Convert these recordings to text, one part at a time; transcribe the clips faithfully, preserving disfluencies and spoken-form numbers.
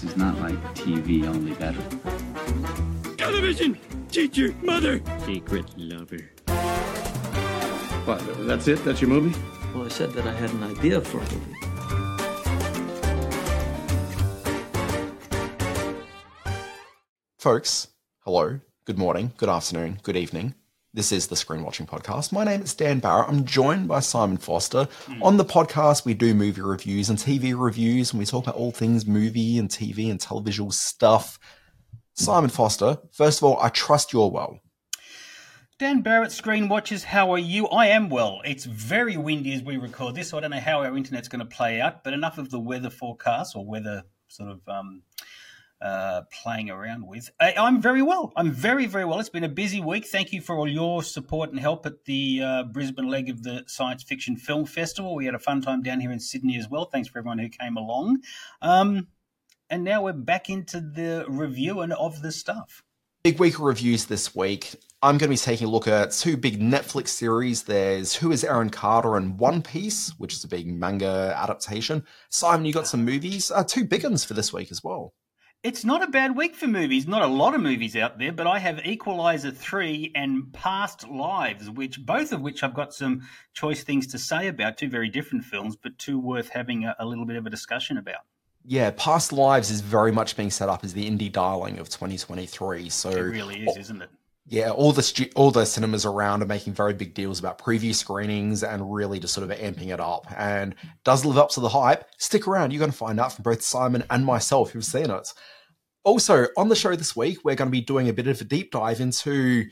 is not like T V, only better. Television! Teacher, mother! Secret lover. What, that's it? That's your movie? Well, I said that I had an idea for a movie. Folks, hello, good morning, good afternoon, good evening. This is the Screen Watching Podcast. My name is Dan Barrett. I'm joined by Simon Foster. Mm. On the podcast, we do movie reviews and T V reviews, and we talk about all things movie and T V and televisual stuff. Simon Foster, first of all, I trust you're well. Dan Barrett, Screen Watchers, how are you? I am well. It's very windy as we record this, so I don't know how our internet's going to play out, but enough of the weather forecast or weather sort of um, uh, playing around with. I, I'm very well. I'm very, very well. It's been a busy week. Thank you for all your support and help at the uh, Brisbane leg of the Science Fiction Film Festival. We had a fun time down here in Sydney as well. Thanks for everyone who came along. Um, and now we're back into the review and of the stuff. Big week of reviews this week. I'm going to be taking a look at two big Netflix series. There's Who is Aaron Carter and One Piece, which is a big manga adaptation. Simon, you got some movies, uh, two big ones for this week as well. It's not a bad week for movies. Not a lot of movies out there, but I have Equalizer three and Past Lives, which both of which I've got some choice things to say about. Two very different films, but two worth having a, a little bit of a discussion about. Yeah, Past Lives is very much being set up as the indie darling of twenty twenty-three. So it really is, isn't it? Yeah, all the stu- all the cinemas around are making very big deals about preview screenings and really just sort of amping it up. And does live up to the hype. Stick around, you're going to find out from both Simon and myself who've seen it. Also, on the show this week, we're going to be doing a bit of a deep dive into...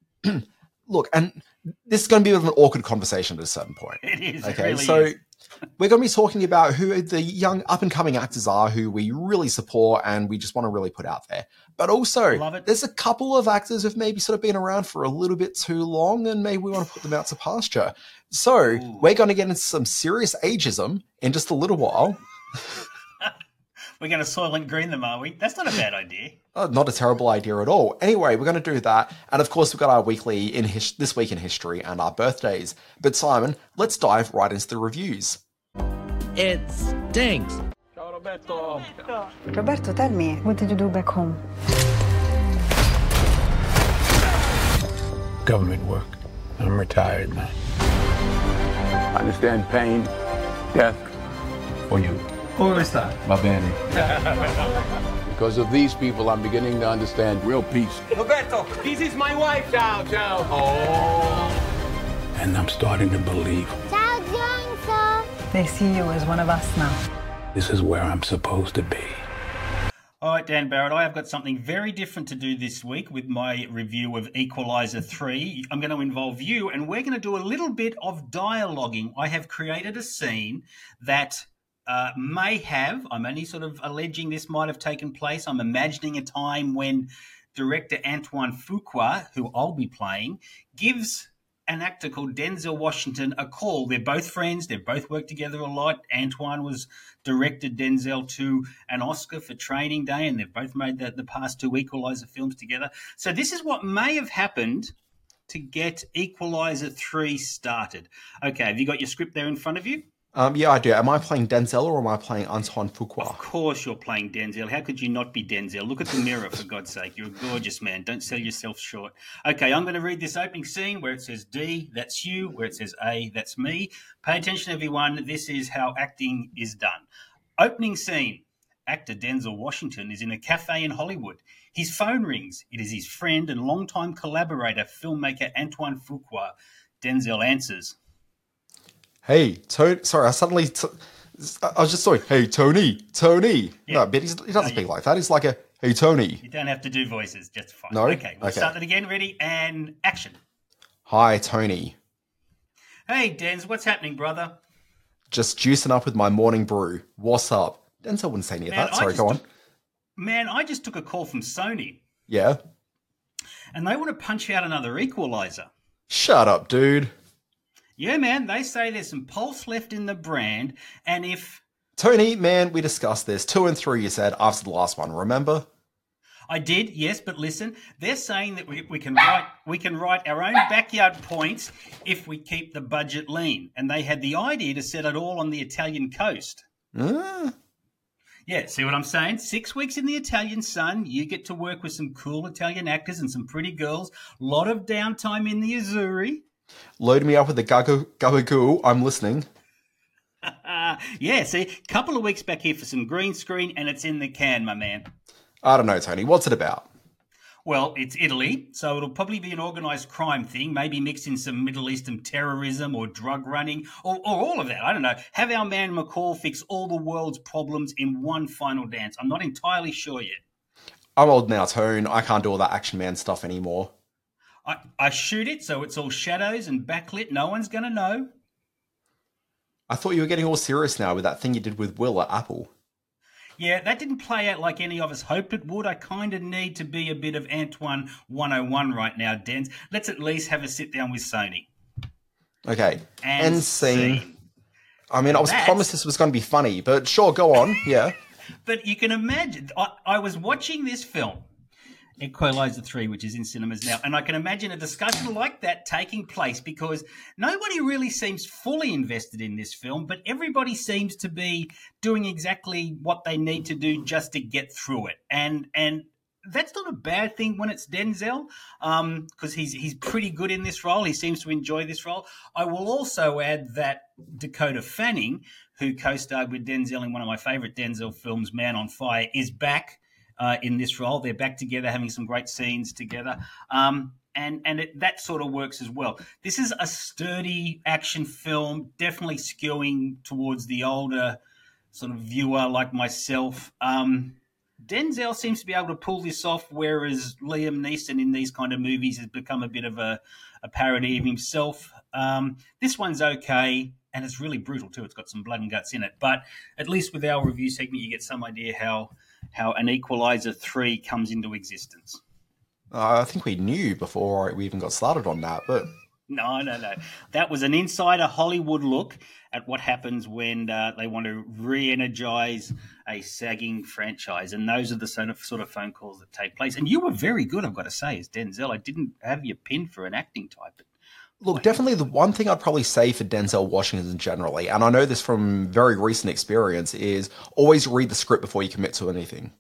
Look, and this is going to be a bit of an awkward conversation at a certain point. It is, okay, it really so is. We're going to be talking about who the young up-and-coming actors are who we really support and we just want to really put out there. But also, there's a couple of actors who've maybe sort of been around for a little bit too long and maybe we want to put them out to pasture. So Ooh. We're going to get into some serious ageism in just a little while. We're going to Soylent Green them, are we? That's not a bad idea. Oh, not a terrible idea at all. Anyway, we're going to do that. And of course, we've got our weekly in his- This Week in History and our birthdays. But Simon, let's dive right into the reviews. It stinks. Ciao, Roberto. Roberto, tell me, what did you do back home? Government work. I'm retired now. I understand pain, death for you. Come sta? Va bene. Because of these people, I'm beginning to understand real peace. Roberto, this is my wife. Ciao, ciao. Oh. And I'm starting to believe. Ciao, Johnson. They see you as one of us now. This is where I'm supposed to be. All right, Dan Barrett, I have got something very different to do this week with my review of Equalizer three. I'm going to involve you, and we're going to do a little bit of dialoguing. I have created a scene that... Uh, may have, I'm only sort of alleging this might have taken place. I'm imagining a time when director Antoine Fuqua, who I'll be playing, gives an actor called Denzel Washington a call. They're both friends. They've both worked together a lot. Antoine was directed Denzel to an Oscar for Training Day, and they've both made the, the past two Equalizer films together. So this is what may have happened to get Equalizer three started. Okay, have you got your script there in front of you? Um, yeah, I do. Am I playing Denzel or am I playing Antoine Fuqua? Of course you're playing Denzel. How could you not be Denzel? Look at the mirror, for God's sake. You're a gorgeous man. Don't sell yourself short. Okay, I'm going to read this opening scene where it says D, that's you, where it says A, that's me. Pay attention, everyone. This is how acting is done. Opening scene. Actor Denzel Washington is in a cafe in Hollywood. His phone rings. It is his friend and longtime collaborator, filmmaker Antoine Fuqua. Denzel answers. Hey, Tony. Sorry, I suddenly... T- I was just sorry. Hey, Tony. Tony. Yeah. No, but he's, he doesn't No, speak you, like that. He's like a, hey, Tony. You don't have to do voices. Just fine. No? Okay, we'll Okay. start that again. Ready? And action. Hi, Tony. Hey, Denz. What's happening, brother? Just juicing up with my morning brew. What's up? Denzel wouldn't say any of Man, that. Sorry, I go on. took, man, I just took a call from Sony. Yeah? And they want to punch out another Equalizer. Shut up, dude. Yeah, man, they say there's some pulse left in the brand, and if... Tony, man, we discussed this. Two and three, you said, after the last one, remember? I did, yes, but listen, they're saying that we, we can write we can write our own backyard points if we keep the budget lean. And they had the idea to set it all on the Italian coast. Uh. Yeah, see what I'm saying? Six weeks in the Italian sun, you get to work with some cool Italian actors and some pretty girls. A lot of downtime in the Azzurri. Load me up with the gaga- gabagoo. I'm listening. Yeah, see, a couple of weeks back here for some green screen, and it's in the can, my man. I don't know, Tony. What's it about? Well, it's Italy, so it'll probably be an organised crime thing, maybe mix in some Middle Eastern terrorism or drug running or, or all of that. I don't know. Have our man McCall fix all the world's problems in one final dance. I'm not entirely sure yet. I'm old now, Tone. I can't do all that Action Man stuff anymore. I, I shoot it so it's all shadows and backlit. No one's going to know. I thought you were getting all serious now with that thing you did with Will at Apple. Yeah, that didn't play out like any of us hoped it would. I kind of need to be a bit of Antoine one oh one right now, Dens. Let's at least have a sit down with Sony. Okay. And, and scene. scene. I mean, I was That's... promised this was going to be funny, but sure, go on. Yeah. But you can imagine, I, I was watching this film, Equalizer three, which is in cinemas now, and I can imagine a discussion like that taking place because nobody really seems fully invested in this film, but everybody seems to be doing exactly what they need to do just to get through it. And and that's not a bad thing when it's Denzel, um, because he's he's pretty good in this role. He seems to enjoy this role. I will also add that Dakota Fanning, who co-starred with Denzel in one of my favourite Denzel films, Man on Fire, is back Uh, in this role. They're back together, having some great scenes together. Um, and and it, that sort of works as well. This is a sturdy action film, definitely skewing towards the older sort of viewer like myself. Um, Denzel seems to be able to pull this off, whereas Liam Neeson in these kind of movies has become a bit of a, a parody of himself. Um, this one's okay, and it's really brutal too. It's got some blood and guts in it. But at least with our review segment, you get some idea how how an Equalizer three comes into existence. Uh, I think we knew before we even got started on that, but... No, no, no. That was an insider Hollywood look at what happens when uh, they want to re-energize a sagging franchise. And those are the sort of, sort of phone calls that take place. And you were very good, I've got to say, as Denzel. I didn't have you pinned for an acting type, but Look, definitely the one thing I'd probably say for Denzel Washington generally, and I know this from very recent experience, is always read the script before you commit to anything.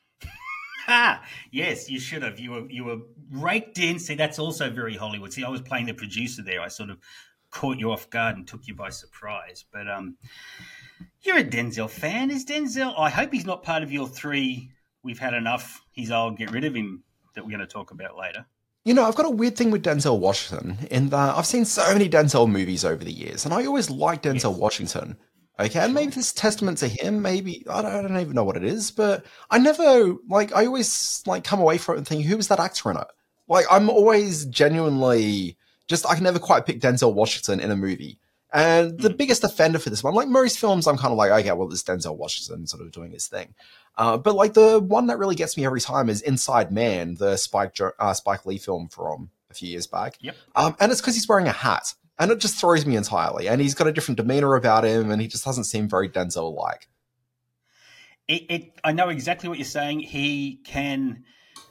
Ah, yes, you should have. You were you were raked in. See, that's also very Hollywood. See, I was playing the producer there. I sort of caught you off guard and took you by surprise. But um, you're a Denzel fan. Is Denzel? I hope he's not part of your three. We've had enough. He's old. Get rid of him. That we're going to talk about later. You know, I've got a weird thing with Denzel Washington in that I've seen so many Denzel movies over the years, and I always liked Denzel yes. Washington. Okay, and maybe this is testament to him, maybe, I don't, I don't even know what it is, but I never, like, I always, like, come away from it and think, who was that actor in it? Like, I'm always genuinely, just, I can never quite pick Denzel Washington in a movie. And the mm. biggest offender for this one, like most films, I'm kind of like, okay, well, this Denzel Washington sort of doing his thing. Uh, but, like, the one that really gets me every time is Inside Man, the Spike, uh, Spike Lee film from a few years back. Yep. Um, and it's because he's wearing a hat. And it just throws me entirely. And he's got a different demeanor about him, and he just doesn't seem very Denzel-like. It, it, I know exactly what you're saying. He can,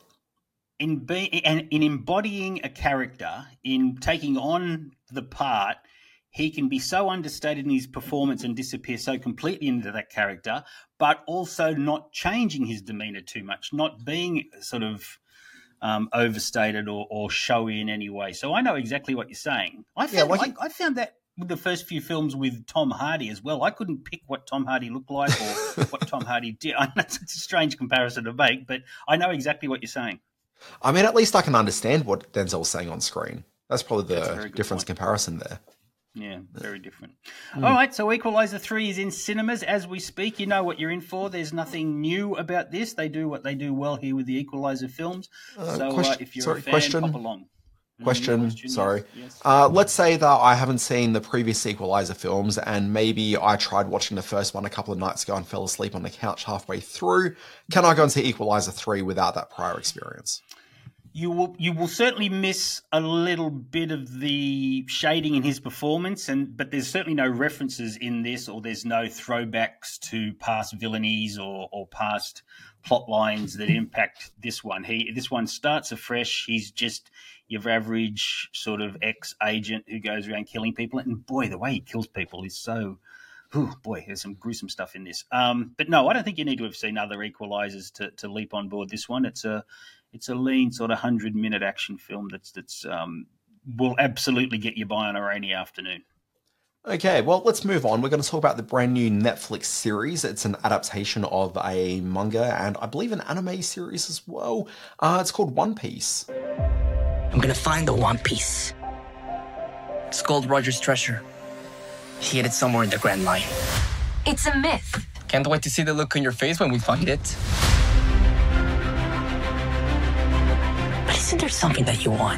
in be, and in embodying a character, in taking on the part, he can be so understated in his performance and disappear so completely into that character, but also not changing his demeanor too much, not being sort of Um, overstated or, or showy in any way. So I know exactly what you're saying. I found, yeah, like I, I found that with the first few films with Tom Hardy as well. I couldn't pick what Tom Hardy looked like or what Tom Hardy did. I know it's a strange comparison to make, but I know exactly what you're saying. I mean, at least I can understand what Denzel's saying on screen. That's probably the That's difference point. comparison there. Yeah, very different. Mm. All right, so Equalizer three is in cinemas as we speak. You know what you're in for. There's nothing new about this. They do what they do well here with the Equalizer films. Uh, so question, uh, if you're sorry, a fan, question, pop along. Question, Mm, question sorry. Yes, yes. Uh, let's say that I haven't seen the previous Equalizer films, and maybe I tried watching the first one a couple of nights ago and fell asleep on the couch halfway through. Can I go and see Equalizer three without that prior experience? You will you will certainly miss a little bit of the shading in his performance, and but there's certainly no references in this, or there's no throwbacks to past villainies or, or past plot lines that impact this one. He this one starts afresh. He's just your average sort of ex-agent who goes around killing people, and boy, the way he kills people is so Ooh, boy, there's some gruesome stuff in this. Um, but no, I don't think you need to have seen other Equalizers to, to leap on board this one. It's a it's a lean sort of hundred minute action film that's that's um, will absolutely get you by on a rainy afternoon. Okay, well, let's move on. We're going to talk about the brand new Netflix series. It's an adaptation of a manga and I believe an anime series as well. Uh, it's called One Piece. I'm going to find the One Piece. It's Gold Roger's treasure. He hid it somewhere in the Grand Line. It's a myth. Can't wait to see the look on your face when we find it. But isn't there something that you want?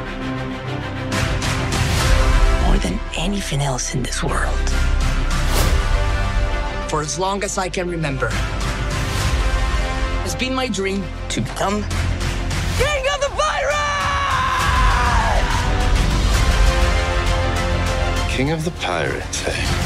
More than anything else in this world. For as long as I can remember, it's been my dream to become King of the Pirates! King of the Pirates, eh?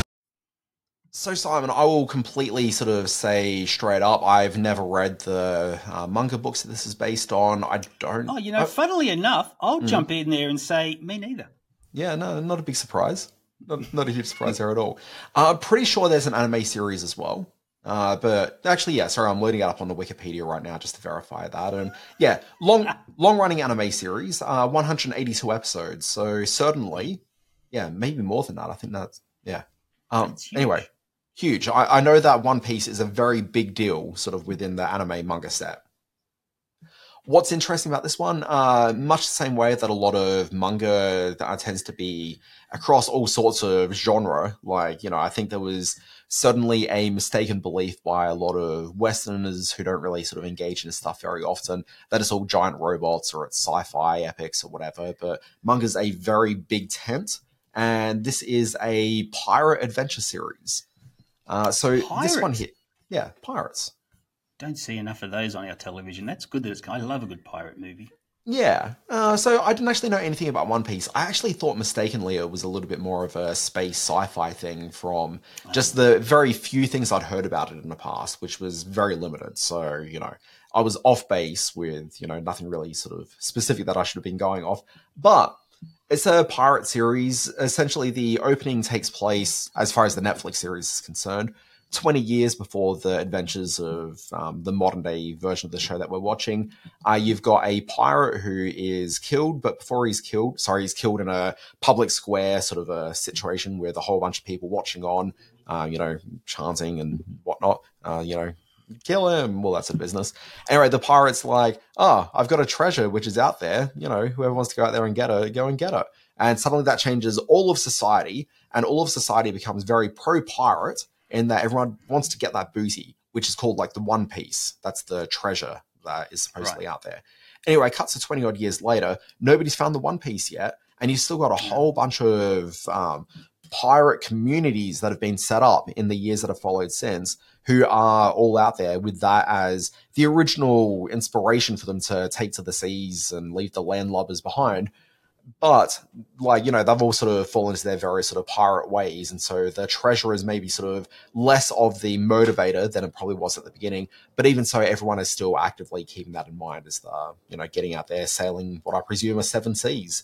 So, Simon, I will completely sort of say straight up, I've never read the uh, manga books that this is based on. I don't... Oh, you know, I, funnily enough, I'll mm. jump in there and say, me neither. Yeah, no, not a big surprise. Not, not a huge surprise there at all. Uh, I'm pretty sure there's an anime series as well. Uh, but actually, yeah, sorry, I'm loading it up on the Wikipedia right now just to verify that. And yeah, long, long-running anime series, uh, one hundred eighty-two episodes. So certainly, yeah, maybe more than that. I think that's, yeah. Um, anyway, huge. I, I know that One Piece is a very big deal sort of within the anime manga set. What's interesting about this one, uh, much the same way that a lot of manga uh, tends to be across all sorts of genre, like, you know, I think there was suddenly a mistaken belief by a lot of Westerners who don't really sort of engage in this stuff very often, that it's all giant robots or it's sci-fi epics or whatever, but manga's a very big tent, and this is a pirate adventure series. Uh, so Pirates? This one here, yeah, pirates. Don't see enough of those on our television. That's good that it's... I love a good pirate movie. Yeah. Uh, so I didn't actually know anything about One Piece. I actually thought mistakenly it was a little bit more of a space sci-fi thing from just the very few things I'd heard about it in the past, which was very limited. So, you know, I was off base with, you know, nothing really sort of specific that I should have been going off. But it's a pirate series. Essentially, the opening takes place, as far as the Netflix series is concerned, twenty years before the adventures of um, the modern day version of the show that we're watching. Uh, you've got a pirate who is killed, but before he's killed, sorry, he's killed in a public square sort of a situation with a whole bunch of people watching on, uh, you know, chanting and whatnot, uh, you know, kill him, all that sort of business. Anyway, the pirate's like, oh, I've got a treasure which is out there, you know, whoever wants to go out there and get it, go and get it. And suddenly that changes all of society, and all of society becomes very pro-pirate, in that everyone wants to get that booty, which is called like the One Piece. That's the treasure that is supposedly right out there. Anyway, cuts to twenty odd years later, nobody's found the One Piece yet, and you've still got a whole bunch of um, pirate communities that have been set up in the years that have followed since, who are all out there with that as the original inspiration for them to take to the seas and leave the landlubbers behind. But, like, you know, they've all sort of fallen into their various sort of pirate ways. And so the treasure is maybe sort of less of the motivator than it probably was at the beginning. But even so, everyone is still actively keeping that in mind as the, you know, getting out there, sailing what I presume are seven seas.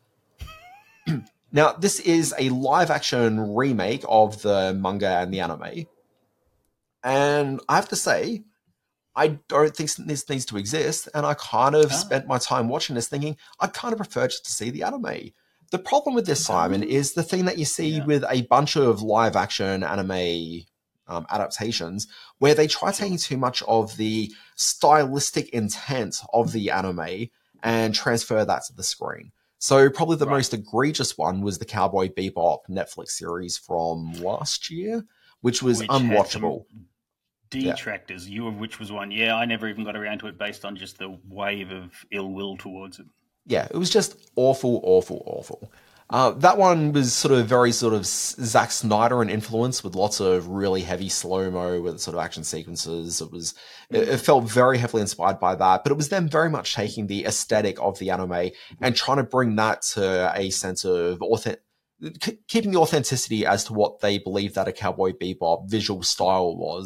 Now, this is a live action remake of the manga and the anime. And I have to say, I don't think this needs to exist, and I kind of oh. spent my time watching this thinking, I'd kind of prefer just to see the anime. The problem with this, Simon, is the thing that you see yeah. with a bunch of live-action anime um, adaptations, where they try taking too much of the stylistic intent of the anime and transfer that to the screen. So probably the right. most egregious one was the Cowboy Bebop Netflix series from last year, which was which unwatchable. Detractors, yeah. you of which was one. Yeah, I never even got around to it based on just the wave of ill will towards it. Yeah, it was just awful, awful, awful. Uh, that one was sort of very sort of Zack Snyder and influence with lots of really heavy slow-mo with sort of action sequences. It was, it, it felt very heavily inspired by that, but it was them very much taking the aesthetic of the anime and trying to bring that to a sense of authentic, keeping the authenticity as to what they believed that a Cowboy Bebop visual style was,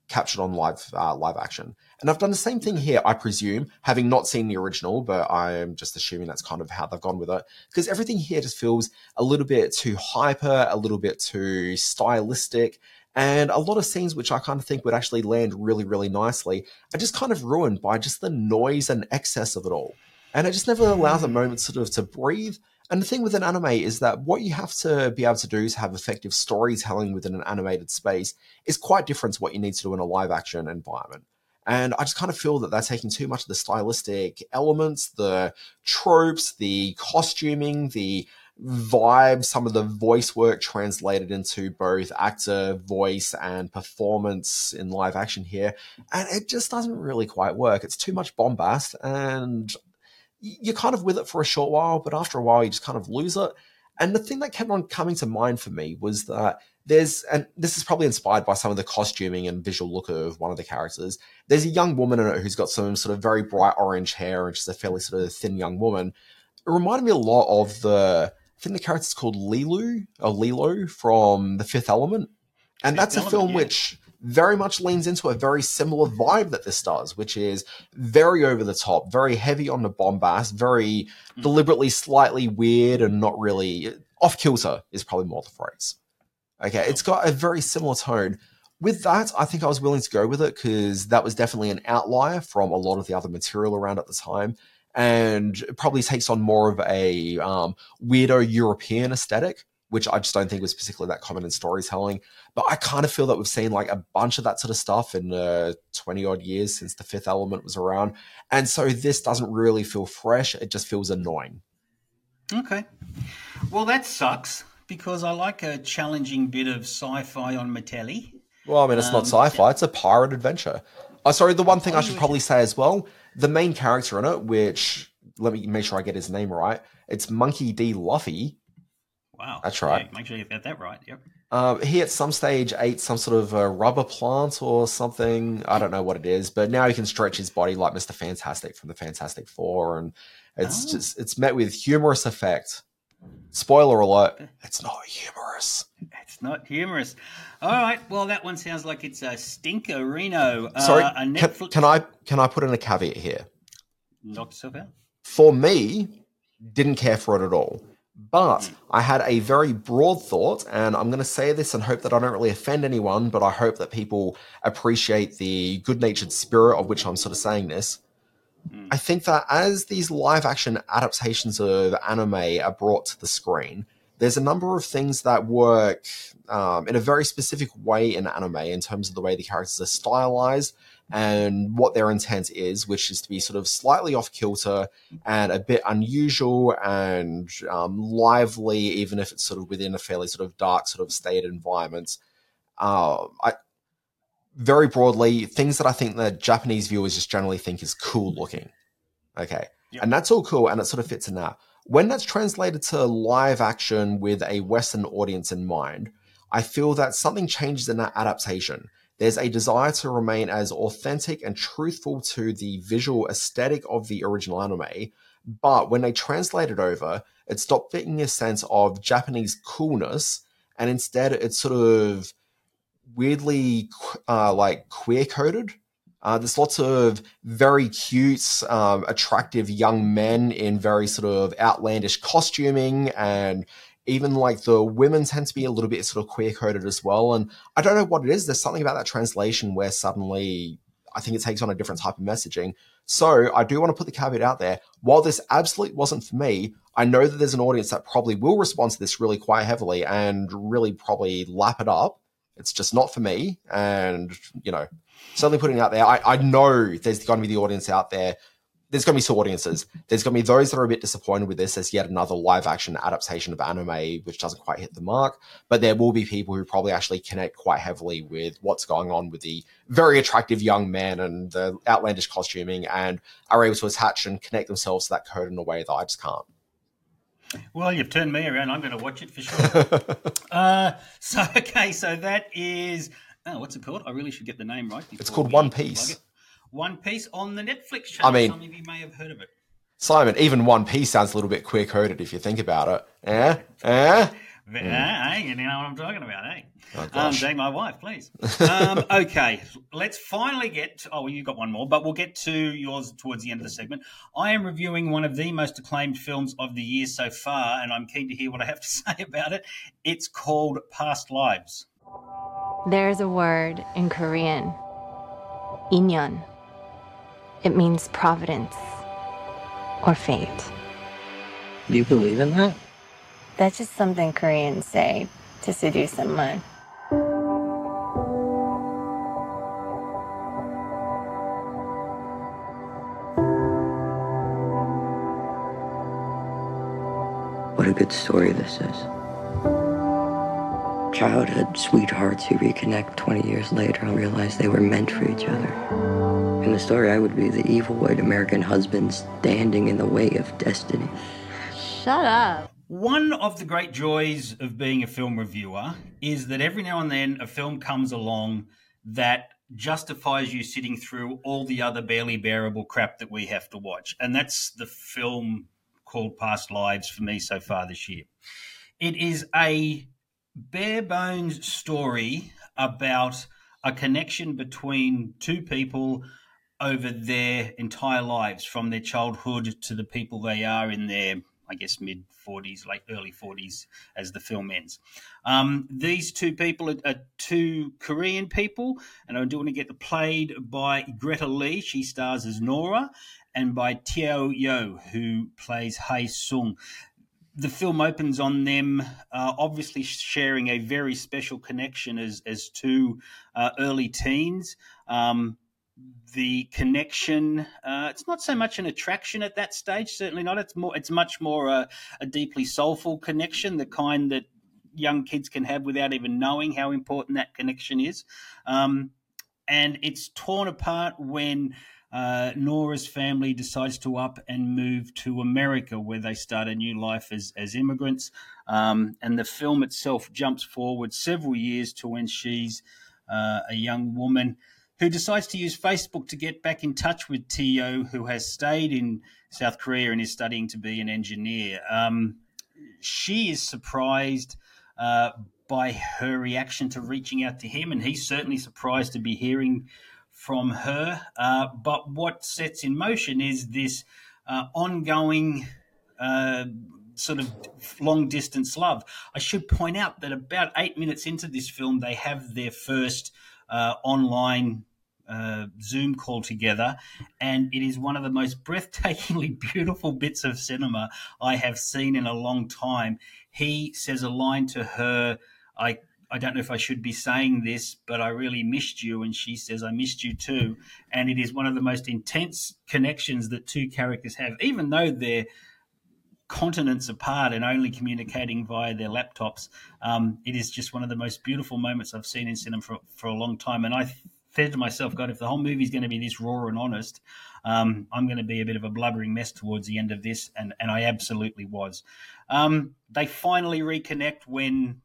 captured on live uh, live action. And I've done the same thing here, I presume, having not seen the original, but I am just assuming that's kind of how they've gone with it. Because everything here just feels a little bit too hyper, a little bit too stylistic, and a lot of scenes which I kind of think would actually land really, really nicely are just kind of ruined by just the noise and excess of it all. And it just never allows a moment sort of to breathe. And the thing with an anime is that what you have to be able to do to have effective storytelling within an animated space is quite different to what you need to do in a live action environment. And I just kind of feel that they're taking too much of the stylistic elements, the tropes, the costuming, the vibe, some of the voice work translated into both actor, voice, and performance in live action here. And it just doesn't really quite work. It's too much bombast, and you're kind of with it for a short while, but after a while you just kind of lose it. And the thing that kept on coming to mind for me was that there's, and this is probably inspired by some of the costuming and visual look of one of the characters, there's a young woman in it who's got some sort of very bright orange hair and she's a fairly sort of thin young woman. It reminded me a lot of the, I think the character's called Lilu, or Lilo from The Fifth Element. And Fifth that's a Element, film yeah. which very much leans into a very similar vibe that this does, which is very over the top, very heavy on the bombast, very mm. deliberately slightly weird and not really off kilter is probably more the phrase. Okay, it's got a very similar tone. With that, I think I was willing to go with it because that was definitely an outlier from a lot of the other material around at the time, and it probably takes on more of a um, weirdo European aesthetic, which I just don't think was particularly that common in storytelling. But I kind of feel that we've seen like a bunch of that sort of stuff in the twenty odd years since The Fifth Element was around. And so this doesn't really feel fresh. It just feels annoying. Okay. Well, that sucks because I like a challenging bit of sci-fi on Mattelli. Well, I mean, it's um, not sci-fi. It's a pirate adventure. Oh, sorry. The one thing I should probably say as well, the main character in it, which let me make sure I get his name right. It's Monkey D. Luffy. Wow. That's right. Yeah, make sure you get that right. Yep. Uh, he at some stage ate some sort of a rubber plant or something. I don't know what it is, but now he can stretch his body like Mister Fantastic from the Fantastic Four, and it's oh. just it's met with humorous effect. Spoiler alert, it's not humorous. It's not humorous. All right, well, that one sounds like it's a stinkerino. Uh, Sorry, a Netflix... can, can I can I put in a caveat here? Knock yourself out. For me, didn't care for it at all. But mm. I had a very broad thought, and I'm going to say this and hope that I don't really offend anyone, but I hope that people appreciate the good-natured spirit of which I'm sort of saying this. Mm. I think that as these live-action adaptations of anime are brought to the screen, there's a number of things that work um, in a very specific way in anime in terms of the way the characters are stylized and what their intent is, which is to be sort of slightly off-kilter and a bit unusual and um, lively, even if it's sort of within a fairly sort of dark sort of stated environment. Uh, I, very broadly, things that I think the Japanese viewers just generally think is cool looking. Okay. Yep. And that's all cool, and it sort of fits in that. When that's translated to live action with a Western audience in mind, I feel that something changes in that adaptation. There's a desire to remain as authentic and truthful to the visual aesthetic of the original anime, but when they translate it over, it stopped getting a sense of Japanese coolness, and instead it's sort of weirdly uh, like queer-coded. Uh, there's lots of very cute, um, attractive young men in very sort of outlandish costuming, and even like the women tend to be a little bit sort of queer-coded as well. And I don't know what it is. There's something about that translation where suddenly I think it takes on a different type of messaging. So I do want to put the caveat out there. While this absolutely wasn't for me, I know that there's an audience that probably will respond to this really quite heavily and really probably lap it up. It's just not for me. And, you know, certainly putting it out there, I, I know there's going to be the audience out there. There's going to be two audiences. There's going to be those that are a bit disappointed with this as yet another live action adaptation of anime, which doesn't quite hit the mark. But there will be people who probably actually connect quite heavily with what's going on with the very attractive young men and the outlandish costuming, and are able to attach and connect themselves to that code in a way that I just can't. Well, you've turned me around. I'm going to watch it for sure. uh, so, okay, so that is... Oh, what's it called? I really should get the name right. It's called One Piece. One Piece on the Netflix channel. I mean, some of you may have heard of it. Simon, even One Piece sounds a little bit queer-coded if you think about it. Eh? Eh? Mm. Hey, you know what I'm talking about, eh? Oh, um, being my wife, please. Um, okay, let's finally get to, oh, you got one more, but we'll get to yours towards the end of the segment. I am reviewing one of the most acclaimed films of the year so far, and I'm keen to hear what I have to say about it. It's called Past Lives. There's a word in Korean, 인연. It means providence or fate. Do you believe in that? That's just something Koreans say to seduce someone. What a good story this is. Childhood sweethearts who reconnect twenty years later and realize they were meant for each other. In the story, I would be the evil white American husband standing in the way of destiny. Shut up. One of the great joys of being a film reviewer is that every now and then a film comes along that justifies you sitting through all the other barely bearable crap that we have to watch. And that's the film called Past Lives for me so far this year. It is a bare bones story about a connection between two people over their entire lives, from their childhood to the people they are in their, I guess, mid forties, like early forties as the film ends. Um, these two people are, are two Korean people, and I'm doing to get played by Greta Lee. She stars as Nora, and by Teo Yo, who plays Hae Sung. The film opens on them uh, obviously sharing a very special connection as as two uh, early teens. Um, the connection, uh, it's not so much an attraction at that stage, certainly not. It's more, it's much more a, a deeply soulful connection, the kind that young kids can have without even knowing how important that connection is. Um, and it's torn apart when Uh, Nora's family decides to up and move to America, where they start a new life as, as immigrants. Um, and the film itself jumps forward several years to when she's uh, a young woman who decides to use Facebook to get back in touch with Teo, who has stayed in South Korea and is studying to be an engineer. Um, she is surprised uh, by her reaction to reaching out to him, and he's certainly surprised to be hearing from her. Uh, but what sets in motion is this uh, ongoing uh, sort of long-distance love. I should point out that about eight minutes into this film, they have their first uh, online uh, Zoom call together, and it is one of the most breathtakingly beautiful bits of cinema I have seen in a long time. He says a line to her, I I don't know if I should be saying this, but I really missed you. And she says, I missed you too. And it is one of the most intense connections that two characters have, even though they're continents apart and only communicating via their laptops. Um, it is just one of the most beautiful moments I've seen in cinema for, for a long time. And I said to myself, God, if the whole movie is going to be this raw and honest, um, I'm going to be a bit of a blubbering mess towards the end of this. And, and I absolutely was. Um, they finally reconnect when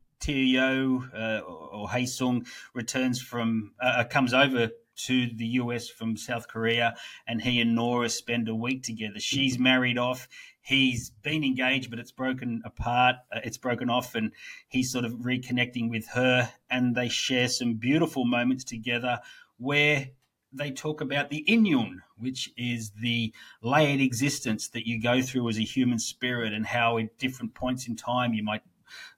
Teo uh, or Hae Sung returns from uh, comes over to the U S from South Korea, and he and Nora spend a week together. She's married off. He's been engaged, but it's broken apart. Uh, it's broken off, and he's sort of reconnecting with her, and they share some beautiful moments together where they talk about the inyon, which is the layered existence that you go through as a human spirit, and how at different points in time you might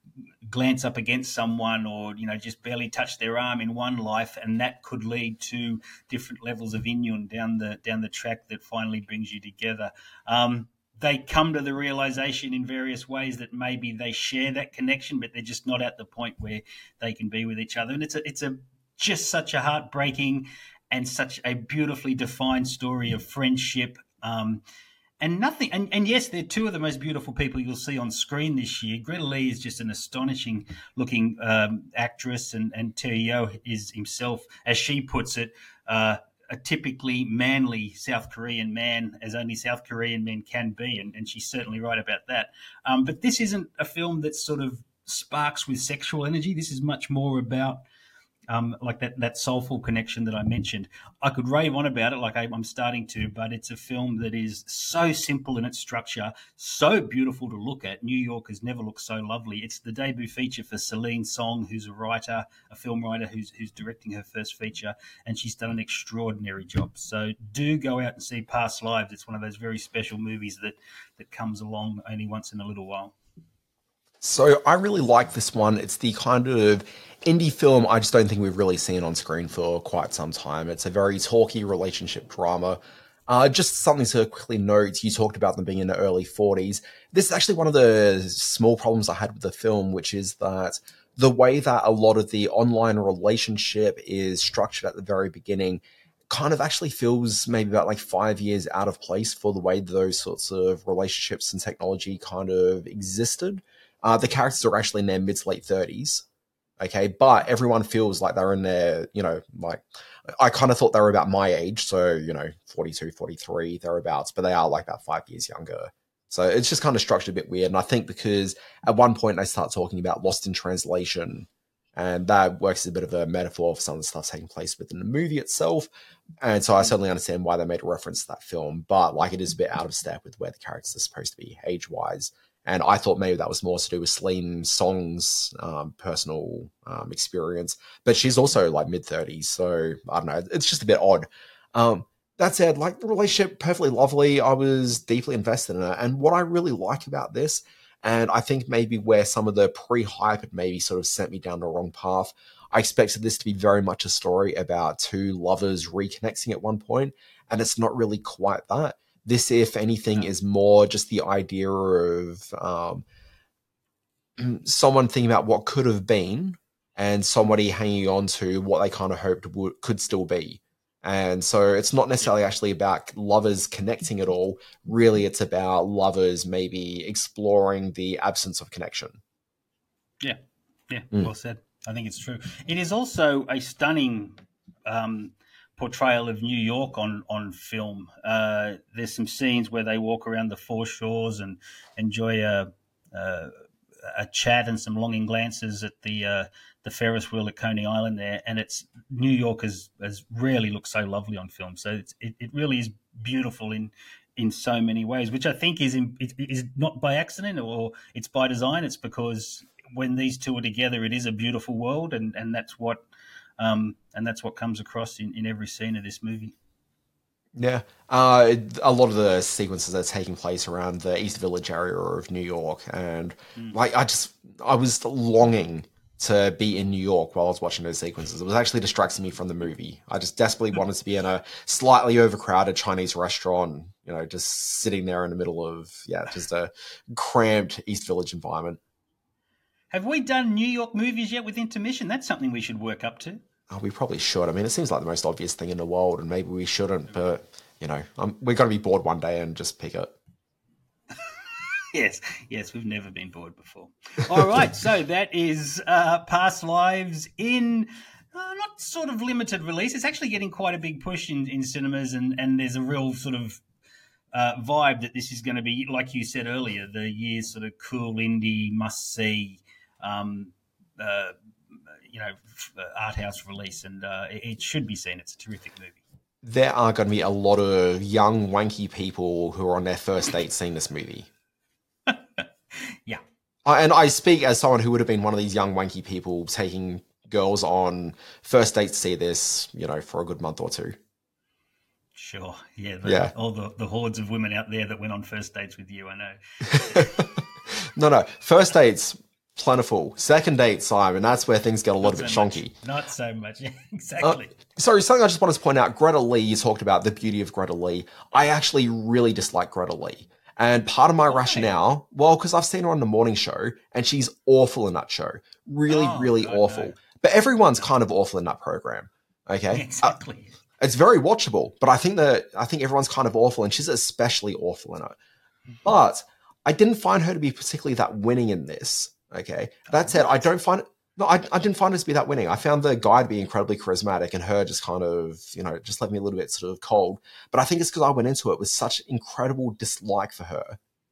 glance up against someone, or you know, just barely touch their arm in one life, and that could lead to different levels of inyon down the down the track that finally brings you together. Um, they come to the realization in various ways that maybe they share that connection, but they're just not at the point where they can be with each other. And it's a it's a just such a heartbreaking and such a beautifully defined story of friendship. Um, And nothing, and, and yes, they're two of the most beautiful people you'll see on screen this year. Greta Lee is just an astonishing looking um, actress, and, and Teo is himself, as she puts it, uh, a typically manly South Korean man, as only South Korean men can be, and, and she's certainly right about that. Um, but this isn't a film that sort of sparks with sexual energy. This is much more about Um, like that, that soulful connection that I mentioned. I could rave on about it like I, I'm starting to, but it's a film that is so simple in its structure, so beautiful to look at. New York has never looked so lovely. It's the debut feature for Celine Song, who's a writer, a film writer who's, who's directing her first feature, and she's done an extraordinary job. So do go out and see Past Lives. It's one of those very special movies that, that comes along only once in a little while. So I really like this one. It's the kind of indie film I just don't think we've really seen on screen for quite some time. It's a very talky relationship drama. Uh, just something to quickly note, you talked about them being in the early forties. This is actually one of the small problems I had with the film, which is that the way that a lot of the online relationship is structured at the very beginning kind of actually feels maybe about like five years out of place for the way those sorts of relationships and technology kind of existed. Uh, the characters are actually in their mid to late thirties, okay? But everyone feels like they're in their, you know, like, I kind of thought they were about my age, so, you know, forty-two, forty-three, thereabouts, but they are like about five years younger. So it's just kind of structured a bit weird. And I think because at one point they start talking about Lost in Translation, and that works as a bit of a metaphor for some of the stuff taking place within the movie itself. And so I certainly understand why they made a reference to that film, but like it is a bit out of step with where the characters are supposed to be age-wise. And I thought maybe that was more to do with Celine Song's um, personal um, experience. But she's also like mid-thirties, so I don't know. It's just a bit odd. Um, that said, like the relationship, perfectly lovely. I was deeply invested in it. And what I really like about this, and I think maybe where some of the pre-hype had maybe sort of sent me down the wrong path, I expected this to be very much a story about two lovers reconnecting at one point, and it's not really quite that. This, if anything, is more just the idea of um, someone thinking about what could have been and somebody hanging on to what they kind of hoped would, could still be. And so it's not necessarily actually about lovers connecting at all. Really, it's about lovers maybe exploring the absence of connection. Yeah, yeah, Mm. well said. I think it's true. It is also a stunning um, portrayal of New York on on film. Uh, there's some scenes where they walk around the foreshores and enjoy a a, a chat and some longing glances at the uh, the Ferris wheel at Coney Island there. And it's New York has, has rarely looked so lovely on film. So it's, it it really is beautiful in in so many ways, which I think is in, it, is not by accident or it's by design. It's because when these two are together, it is a beautiful world, and and that's what. Um, and that's what comes across in, in every scene of this movie. Yeah. Uh, a lot of the sequences are taking place around the East Village area of New York. And mm. like, I just, I was longing to be in New York while I was watching those sequences. It was actually distracting me from the movie. I just desperately wanted to be in a slightly overcrowded Chinese restaurant, you know, just sitting there in the middle of, yeah, just a cramped East Village environment. Have we done New York movies yet with intermission? That's something we should work up to. Oh, we probably should. I mean, it seems like the most obvious thing in the world, and maybe we shouldn't, but, you know, um, we're going to be bored one day and just pick it. Yes, yes, we've never been bored before. All right, so that is uh, Past Lives in uh, not sort of limited release. It's actually getting quite a big push in, in cinemas, and, and there's a real sort of uh, vibe that this is going to be, like you said earlier, the year's sort of cool indie must-see Um, uh, you know, art house release, and uh, it, it should be seen. It's a terrific movie. There are going to be a lot of young, wanky people who are on their first date seeing this movie. Yeah. Uh, and I speak as someone who would have been one of these young, wanky people taking girls on first dates to see this, you know, for a good month or two. Sure. Yeah. The, yeah. All the, the hordes of women out there that went on first dates with you, I know. no, no. First dates... plentiful. Second date, Simon, that's where things get a little so bit chonky. Much. Not so much. Exactly. Uh, sorry, something I just wanted to point out. Greta Lee, you talked about the beauty of Greta Lee. I actually really dislike Greta Lee. And part of my okay. rationale, well, because I've seen her on the morning show, and she's awful in that show. Really, oh, really God, awful. No. But everyone's kind of awful in that program. Okay? Exactly. Uh, it's very watchable, but I think that I think everyone's kind of awful, and she's especially awful in it. Mm-hmm. But I didn't find her to be particularly that winning in this. Okay. That said, I don't find it, no, I, I didn't find her to be that winning. I found the guy to be incredibly charismatic, and her just kind of, you know, just left me a little bit sort of cold. But I think it's because I went into it with such incredible dislike for her.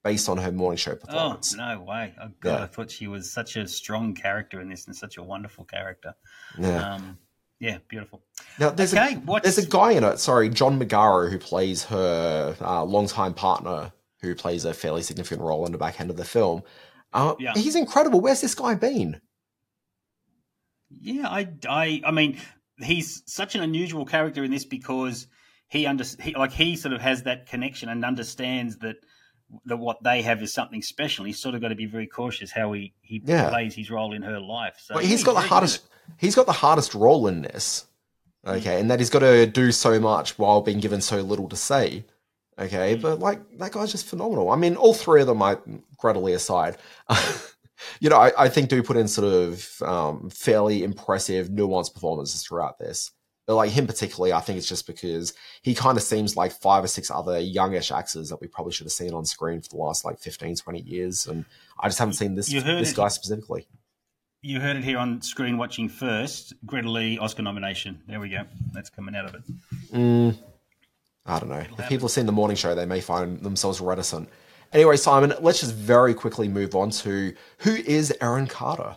based on her morning show performance. Oh, no way. Oh, God, Yeah. I thought she was such a strong character in this and such a wonderful character. Yeah. Um, yeah, beautiful. Now, there's, okay, a, what's... there's a guy in it, sorry, John Magaro, who plays her uh, longtime partner, who plays a fairly significant role in the back end of the film. Uh, Yeah. He's incredible. Where's this guy been? Yeah, I, I, I mean, he's such an unusual character in this because he, under, he like he sort of has that connection and understands that that what they have is something special. He's sort of got to be very cautious how he, he Yeah. plays his role in her life. So Well, yeah, he's got the very hardest. He's got the hardest role in this. Okay, and that he's got to do so much while being given so little to say. Okay, but like that guy's just phenomenal. I mean, all three of them, I Gretelly aside, you know, I, I think do put in sort of um, fairly impressive, nuanced performances throughout this. But like him particularly, I think it's just because he kind of seems like five or six other youngish actors that we probably should have seen on screen for the last like fifteen, twenty years, and I just haven't seen this You heard this it. guy specifically. You heard it here on screen watching first. Greta Lee Oscar nomination. There we go. That's coming out of it. Mm, I don't know. If people have seen the morning show, they may find themselves reticent. Anyway, Simon, let's just very quickly move on to who is Aaron Carter?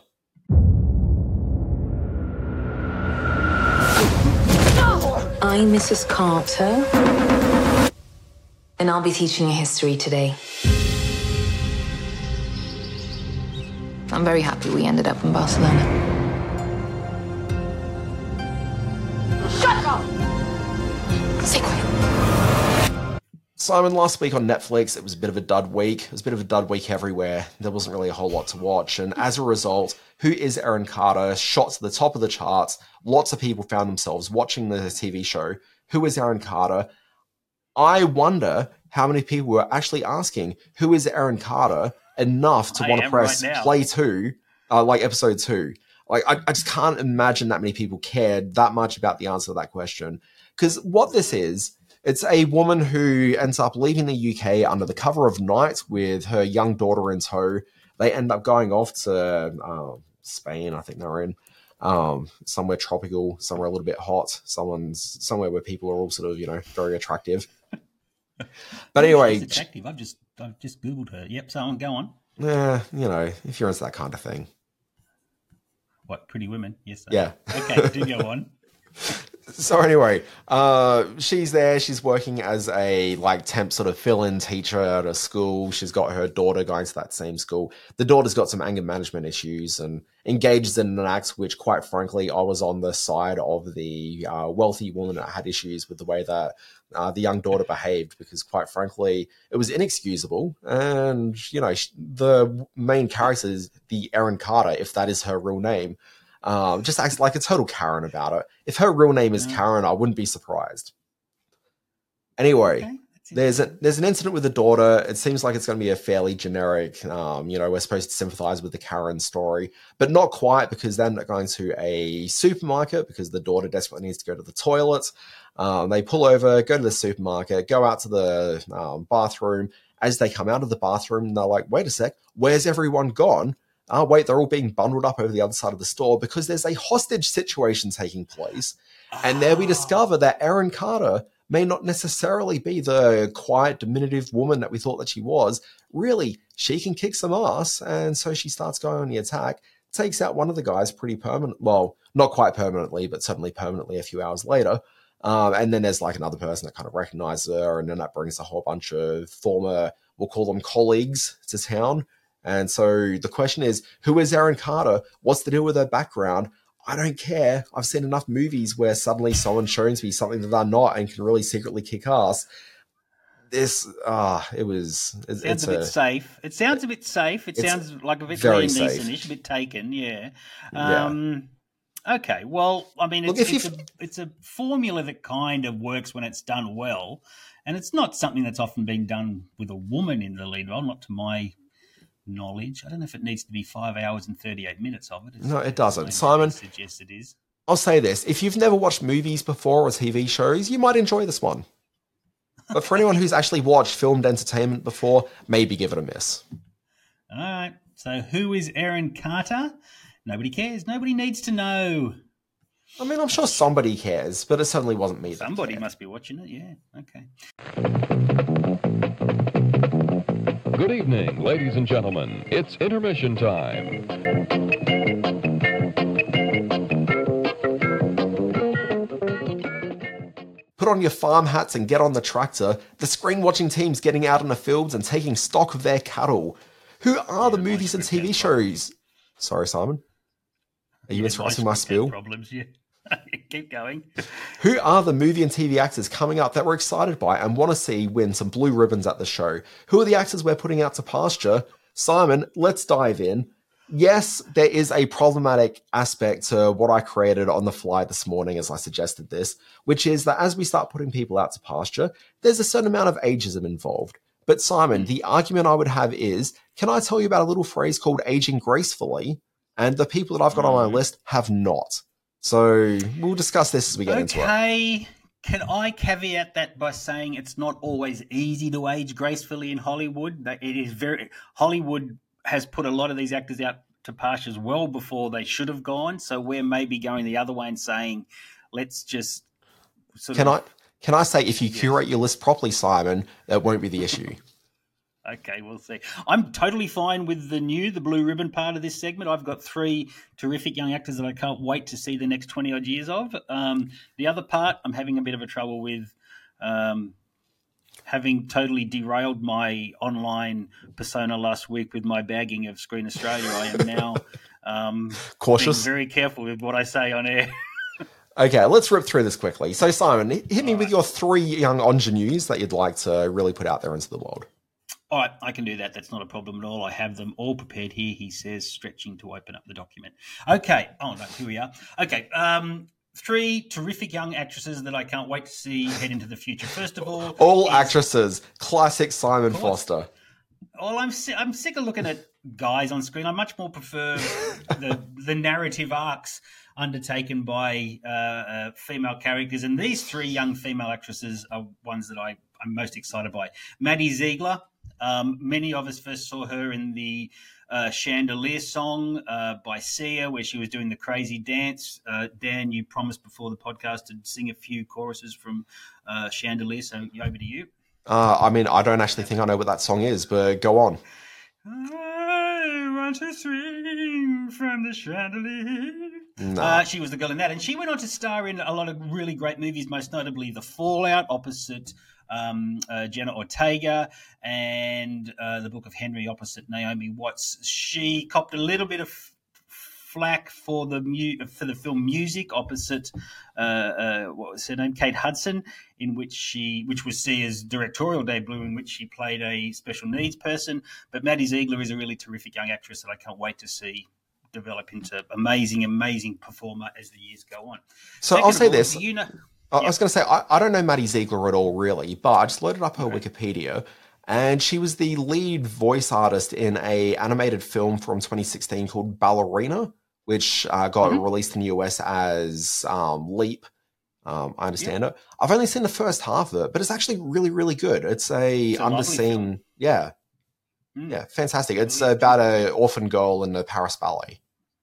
I'm Missus Carter, and I'll be teaching you history today. I'm very happy we ended up in Barcelona. Shut up! Stay quiet. Simon, last week on Netflix, it was a bit of a dud week. It was a bit of a dud week everywhere. There wasn't really a whole lot to watch. And as a result, Who is Aaron Carter shot to the top of the charts. Lots of people found themselves watching the T V show. Who is Aaron Carter? I wonder how many people were actually asking, who is Aaron Carter, enough to I want to am press right now. play two, uh, like episode two. Like, I, I just can't imagine that many people cared that much about the answer to that question. Because what this is, it's a woman who ends up leaving the U K under the cover of night with her young daughter in tow. They end up going off to uh, Spain, I think they're in, um, somewhere tropical, somewhere a little bit hot, someone's somewhere where people are all sort of, you know, very attractive. But anyway, She's attractive. I've just I've just googled her. Yep. So on, go on. yeah, you know, if you're into that kind of thing. What, Pretty Women? Yes. Sir. Yeah. Okay. Do go on. So anyway, uh, she's there. She's working as a like temp sort of fill-in teacher at a school. She's got her daughter going to that same school. The daughter's got some anger management issues and engages in an act which, quite frankly, I was on the side of the uh, wealthy woman that had issues with the way that uh, the young daughter behaved, because, quite frankly, it was inexcusable. And, you know, sh- the main character is the Aaron Carter, if that is her real name. Um, just acts like a total Karen about it. If her real name is Karen, I wouldn't be surprised. Anyway, Okay. there's a, there's an incident with the daughter. It seems like it's going to be a fairly generic, um, you know, we're supposed to sympathize with the Karen story, but not quite, because then they're going to a supermarket because the daughter desperately needs to go to the toilet. Um, they pull over, go to the supermarket, go out to the um, bathroom. As they come out of the bathroom, they're like, wait a sec, where's everyone gone? Oh, wait, they're all being bundled up over the other side of the store because there's a hostage situation taking place. And there we discover that Aaron Carter may not necessarily be the quiet, diminutive woman that we thought that she was. Really, she can kick some ass. And so she starts going on the attack, takes out one of the guys pretty permanent. Well, not quite permanently, but certainly permanently a few hours later. Um, and then there's like another person that kind of recognizes her. And then that brings a whole bunch of former, we'll call them colleagues, to town. And so the question is, who is Aaron Carter? What's the deal with her background? I don't care. I've seen enough movies where suddenly someone shows me something that they're not and can really secretly kick ass. This, ah, uh, it was... It, Sounds it's a bit a, safe. It sounds a bit safe. It it's sounds like a bit very Liam safe. Neeson-ish, a bit Taken, yeah. Yeah. Um, Okay, well, I mean, Look, it's, if it's, a, it's a formula that kind of works when it's done well, and it's not something that's often been done with a woman in the lead role, not to my knowledge. I don't know if it needs to be five hours and thirty-eight minutes of it. It's No, it doesn't. maybe Simon, suggests it is. I'll say this. If you've never watched movies before or T V shows, you might enjoy this one. But for anyone who's actually watched filmed entertainment before, maybe give it a miss. All right, so who is Aaron Carter? Nobody cares. Nobody needs to know. I mean, I'm sure somebody cares, but it certainly wasn't me. Somebody must be watching it, yeah. Okay. Good evening, ladies and gentlemen. It's intermission time. Put on your farm hats and get on the tractor. The screen watching team's getting out in the fields and taking stock of their cattle. Who are the movies and T V shows? Sorry, Simon. Are you Yeah, interrupting my spiel? Problems, yeah. Keep going. Who are the movie and T V actors coming up that we're excited by and want to see win some blue ribbons at the show? Who are the actors we're putting out to pasture? Simon, let's dive in. Yes, there is a problematic aspect to what I created on the fly this morning as I suggested this, which is that as we start putting people out to pasture, there's a certain amount of ageism involved. But Simon, the argument I would have is, can I tell you about a little phrase called aging gracefully? And the people that I've got on my list have not. So we'll discuss this as we get okay. into it. Okay. Can I caveat that by saying it's not always easy to age gracefully in Hollywood? That it is very Hollywood has put a lot of these actors out to pastures well before they should have gone. So we're maybe going the other way and saying, let's just sort Can of... I can I say if you curate your list properly, Simon, that won't be the issue. Okay, we'll see. I'm totally fine with the new, the blue ribbon part of this segment. I've got three terrific young actors that I can't wait to see the next twenty odd years of. Um, the other part, I'm having a bit of a trouble with um, having totally derailed my online persona last week with my bagging of Screen Australia. I am now um, cautious, being very careful with what I say on air. Okay, let's rip through this quickly. So, Simon, hit me with your three young ingenues that you'd like to really put out there into the world. All right, I can do that. That's not a problem at all. I have them all prepared here, he says, stretching to open up the document. Okay. Oh, no, here we are. Okay. Um, three terrific young actresses that I can't wait to see head into the future. First of all... All is, actresses. Classic Simon Foster. Well, I'm, si- I'm sick of looking at guys on screen. I much more prefer the, the narrative arcs undertaken by uh, uh, female characters. And these three young female actresses are ones that I, I'm most excited by. Maddie Ziegler. Um, many of us first saw her in the uh, Chandelier song uh, by Sia, where she was doing the crazy dance. Uh, Dan, you promised before the podcast to sing a few choruses from uh, Chandelier, so over to you. Uh, I mean, I don't actually think I know what that song is, but go on. I want to swing from the chandelier. No. Uh, she was the girl in that, and she went on to star in a lot of really great movies, most notably The Fallout, opposite um, uh, Jenna Ortega, and uh, The Book of Henry, opposite Naomi Watts. She copped a little bit of flack for the mu- for the film Music, opposite uh, uh, what was her name, Kate Hudson, in which she, which was Sia's directorial debut, in which she played a special needs person. But Maddie Ziegler is a really terrific young actress that I can't wait to see develop into amazing, amazing performer as the years go on. So Second I'll say all, this. You know, I yeah. was going to say, I, I don't know Maddie Ziegler at all, really, but I just loaded up her okay. Wikipedia, and she was the lead voice artist in a animated film from twenty sixteen called Ballerina, which uh, got mm-hmm. released in the U S as um, Leap. Um, I understand yeah. it. I've only seen the first half of it, but it's actually really, really good. It's a, it's a underseen, yeah, mm. yeah, fantastic. It's really about an orphan girl in the Paris Ballet.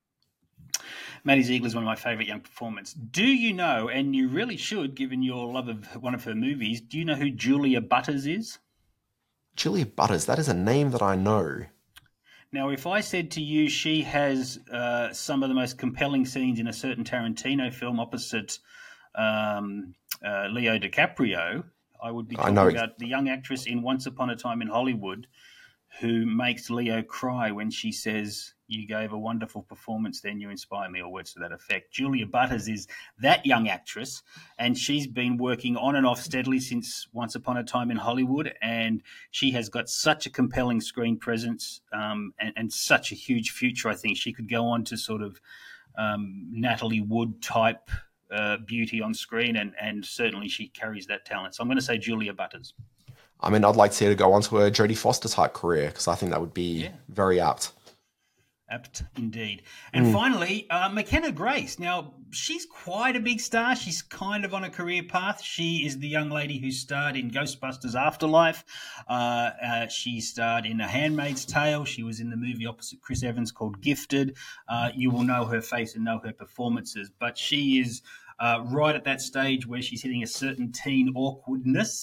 Maddie Ziegler is one of my favourite young performers. Do you know, and you really should, given your love of one of her movies, do you know who Julia Butters is? Julia Butters, that is a name that I know. Now, if I said to you she has uh, some of the most compelling scenes in a certain Tarantino film opposite um, uh, Leo DiCaprio, I would be talking about the young actress in Once Upon a Time in Hollywood who makes Leo cry when she says, "You gave a wonderful performance then, you inspire me," or words to that effect. Julia Butters is that young actress, and she's been working on and off steadily since Once Upon a Time in Hollywood, and she has got such a compelling screen presence um, and, and such a huge future. I think she could go on to sort of um, Natalie Wood type uh, beauty on screen, and, and certainly she carries that talent. So I'm going to say Julia Butters. I mean, I'd like to see her go on to a Jodie Foster type career, because I think that would be yeah. very apt. Apt indeed. And mm. finally, uh, McKenna Grace. Now, she's quite a big star. She's kind of on a career path. She is the young lady who starred in Ghostbusters Afterlife. Uh, uh, she starred in A Handmaid's Tale. She was in the movie opposite Chris Evans called Gifted. Uh, you will know her face and know her performances. But she is uh, right at that stage where she's hitting a certain teen awkwardness.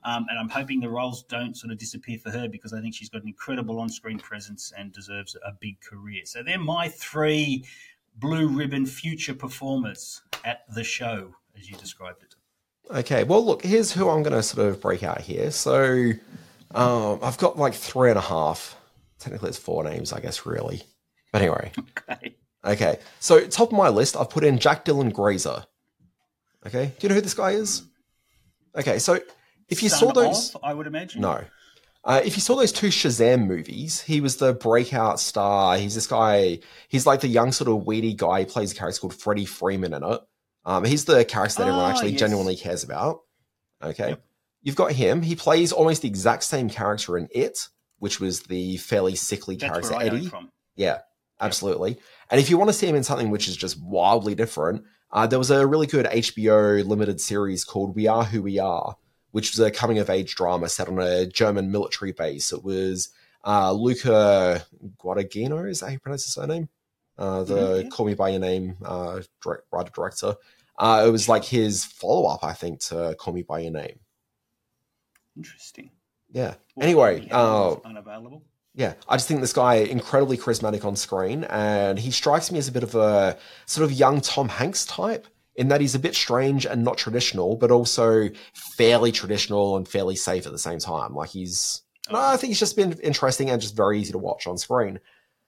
Um, and I'm hoping the roles don't sort of disappear for her because I think she's got an incredible on-screen presence and deserves a big career. So they're my three blue ribbon future performers at the show, as you described it. Okay, well, look, here's who I'm going to sort of break out here. So um, I've got like three and a half. Technically, it's four names, I guess, really. But anyway. Okay. Okay, so top of my list, I've put in Jack Dylan Grazer. Okay, do you know who this guy is? Okay, so if you Son saw those... Of, I would imagine. No. Uh, if you saw those two Shazam movies, he was the breakout star. He's this guy, he's like the young sort of weedy guy. He plays a character called Freddie Freeman in it. Um, he's the character that everyone Oh, actually yes. genuinely cares about. Okay. Yep. You've got him. He plays almost the exact same character in It, which was the fairly sickly That's character where I know Eddie. it from. Yeah, absolutely. And if you want to see him in something which is just wildly different, uh, there was a really good H B O limited series called We Are Who We Are, which was a coming-of-age drama set on a German military base. It was uh, Luca Guadagnino, is that how you pronounce his surname? Uh, the Mhm, yeah. Call Me By Your Name uh, direct, writer-director. Uh, it was like his follow-up, I think, to Call Me By Your Name. Interesting. Yeah. Well, Anyway, he uh, was unavailable. yeah, I just think this guy incredibly charismatic on screen, and he strikes me as a bit of a sort of young Tom Hanks type, in that he's a bit strange and not traditional, but also fairly traditional and fairly safe at the same time. Like he's, no, I think he's just been interesting and just very easy to watch on screen.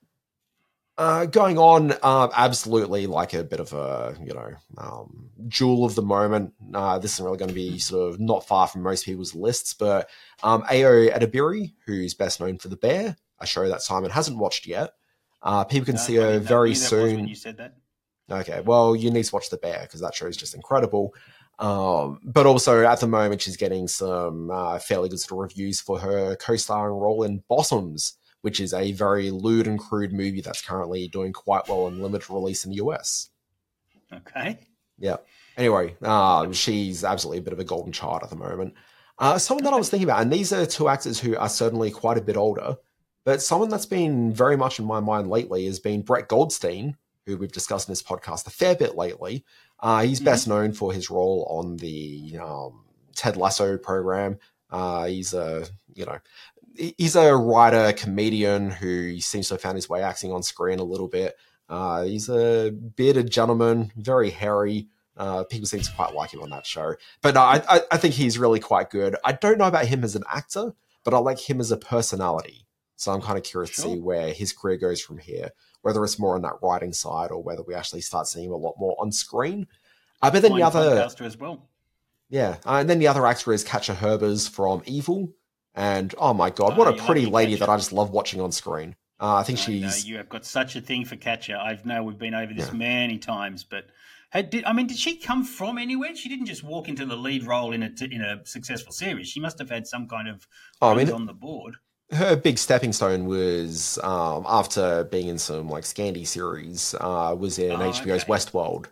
Uh, going on, uh, absolutely like a bit of a, you know, um, jewel of the moment. Uh, this isn't really going to be sort of not far from most people's lists, but um, Ayo Edebiri, who's best known for The Bear, a show that Simon hasn't watched yet. Uh, people can No, see I her didn't know very who that was soon. when you said that. Okay, well, you need to watch The Bear because that show is just incredible. Um, but also, at the moment, she's getting some uh, fairly good sort of reviews for her co-starring role in Bottoms, which is a very lewd and crude movie that's currently doing quite well in limited release in the U S. Okay. Yeah. Anyway, uh, she's absolutely a bit of a golden child at the moment. Uh, someone that I was thinking about, and these are two actors who are certainly quite a bit older, but someone that's been very much in my mind lately has been Brett Goldstein, who we've discussed in this podcast a fair bit lately. Uh, he's best mm-hmm. known for his role on the um, Ted Lasso program. Uh, he's a, you know, he's a writer, comedian who seems to have found his way acting on screen a little bit. Uh, he's a bearded gentleman, very hairy. Uh, people seem to quite like him on that show. But no, I, I, I think he's really quite good. I don't know about him as an actor, but I like him as a personality. So I'm kind of curious sure. to see where his career goes from here, whether it's more on that writing side or whether we actually start seeing him a lot more on screen. Uh, but then Fine the other... as well. Yeah, uh, and then the other actor is Katja Herbers from Evil. And, oh my God, what oh, a pretty lady Katja. that I just love watching on screen. Uh, I think no, she's... No, you have got such a thing for Katja. I know we've been over this Yeah. many times, but... Had, did, I mean, did she come from anywhere? She didn't just walk into the lead role in a, in a successful series. She must have had some kind of Oh, I mean, on the board. Her big stepping stone was um, after being in some like Scandi series, uh, was in Oh, H B O's okay. Westworld.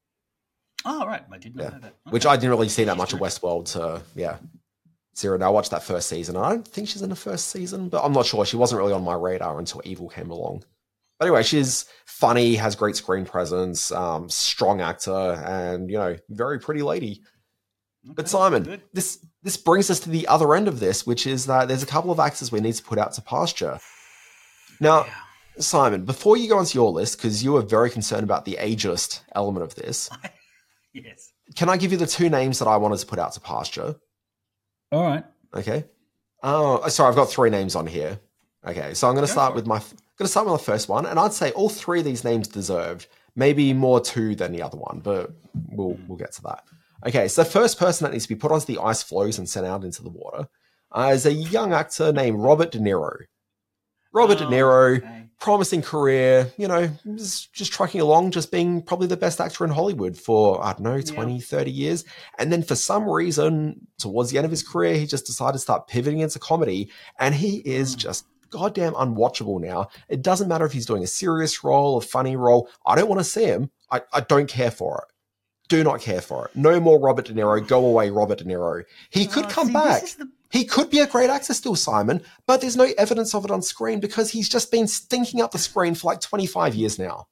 Oh, right. I did not Yeah. know that. Okay. Which I didn't really see that She's much of terrific. Westworld. So yeah, Zero. Now I watched that first season. I don't think she's in the first season, but I'm not sure. She wasn't really on my radar until Evil came along. But anyway, she's funny, has great screen presence, um, strong actor, and you know, very pretty lady. But Simon, good. this this brings us to the other end of this, which is that there's a couple of actors we need to put out to pasture. Now, Simon, before you go onto your list, because you were very concerned about the ageist element of this, Yes. can I give you the two names that I wanted to put out to pasture? All right. Okay. Oh, sorry, I've got three names on here. Okay, so I'm going to Go start for with it. my going to start with the first one, and I'd say all three of these names deserved. Maybe more two than the other one, but we'll we'll get to that. Okay, so the first person that needs to be put onto the ice floes and sent out into the water uh, is a young actor named Robert De Niro. Robert Oh, De Niro, okay. promising career, you know, just, just trucking along, just being probably the best actor in Hollywood for, I don't know, twenty, thirty years. And then for some reason, towards the end of his career, he just decided to start pivoting into comedy. And he is just goddamn unwatchable now. It doesn't matter if he's doing a serious role, a funny role. I don't want to see him. I, I don't care for it. Do not care for it. No more Robert De Niro. Go away, Robert De Niro. He could Oh, come see, back. this is the- He could be a great actor still, Simon, but there's no evidence of it on screen because he's just been stinking up the screen for like twenty-five years now.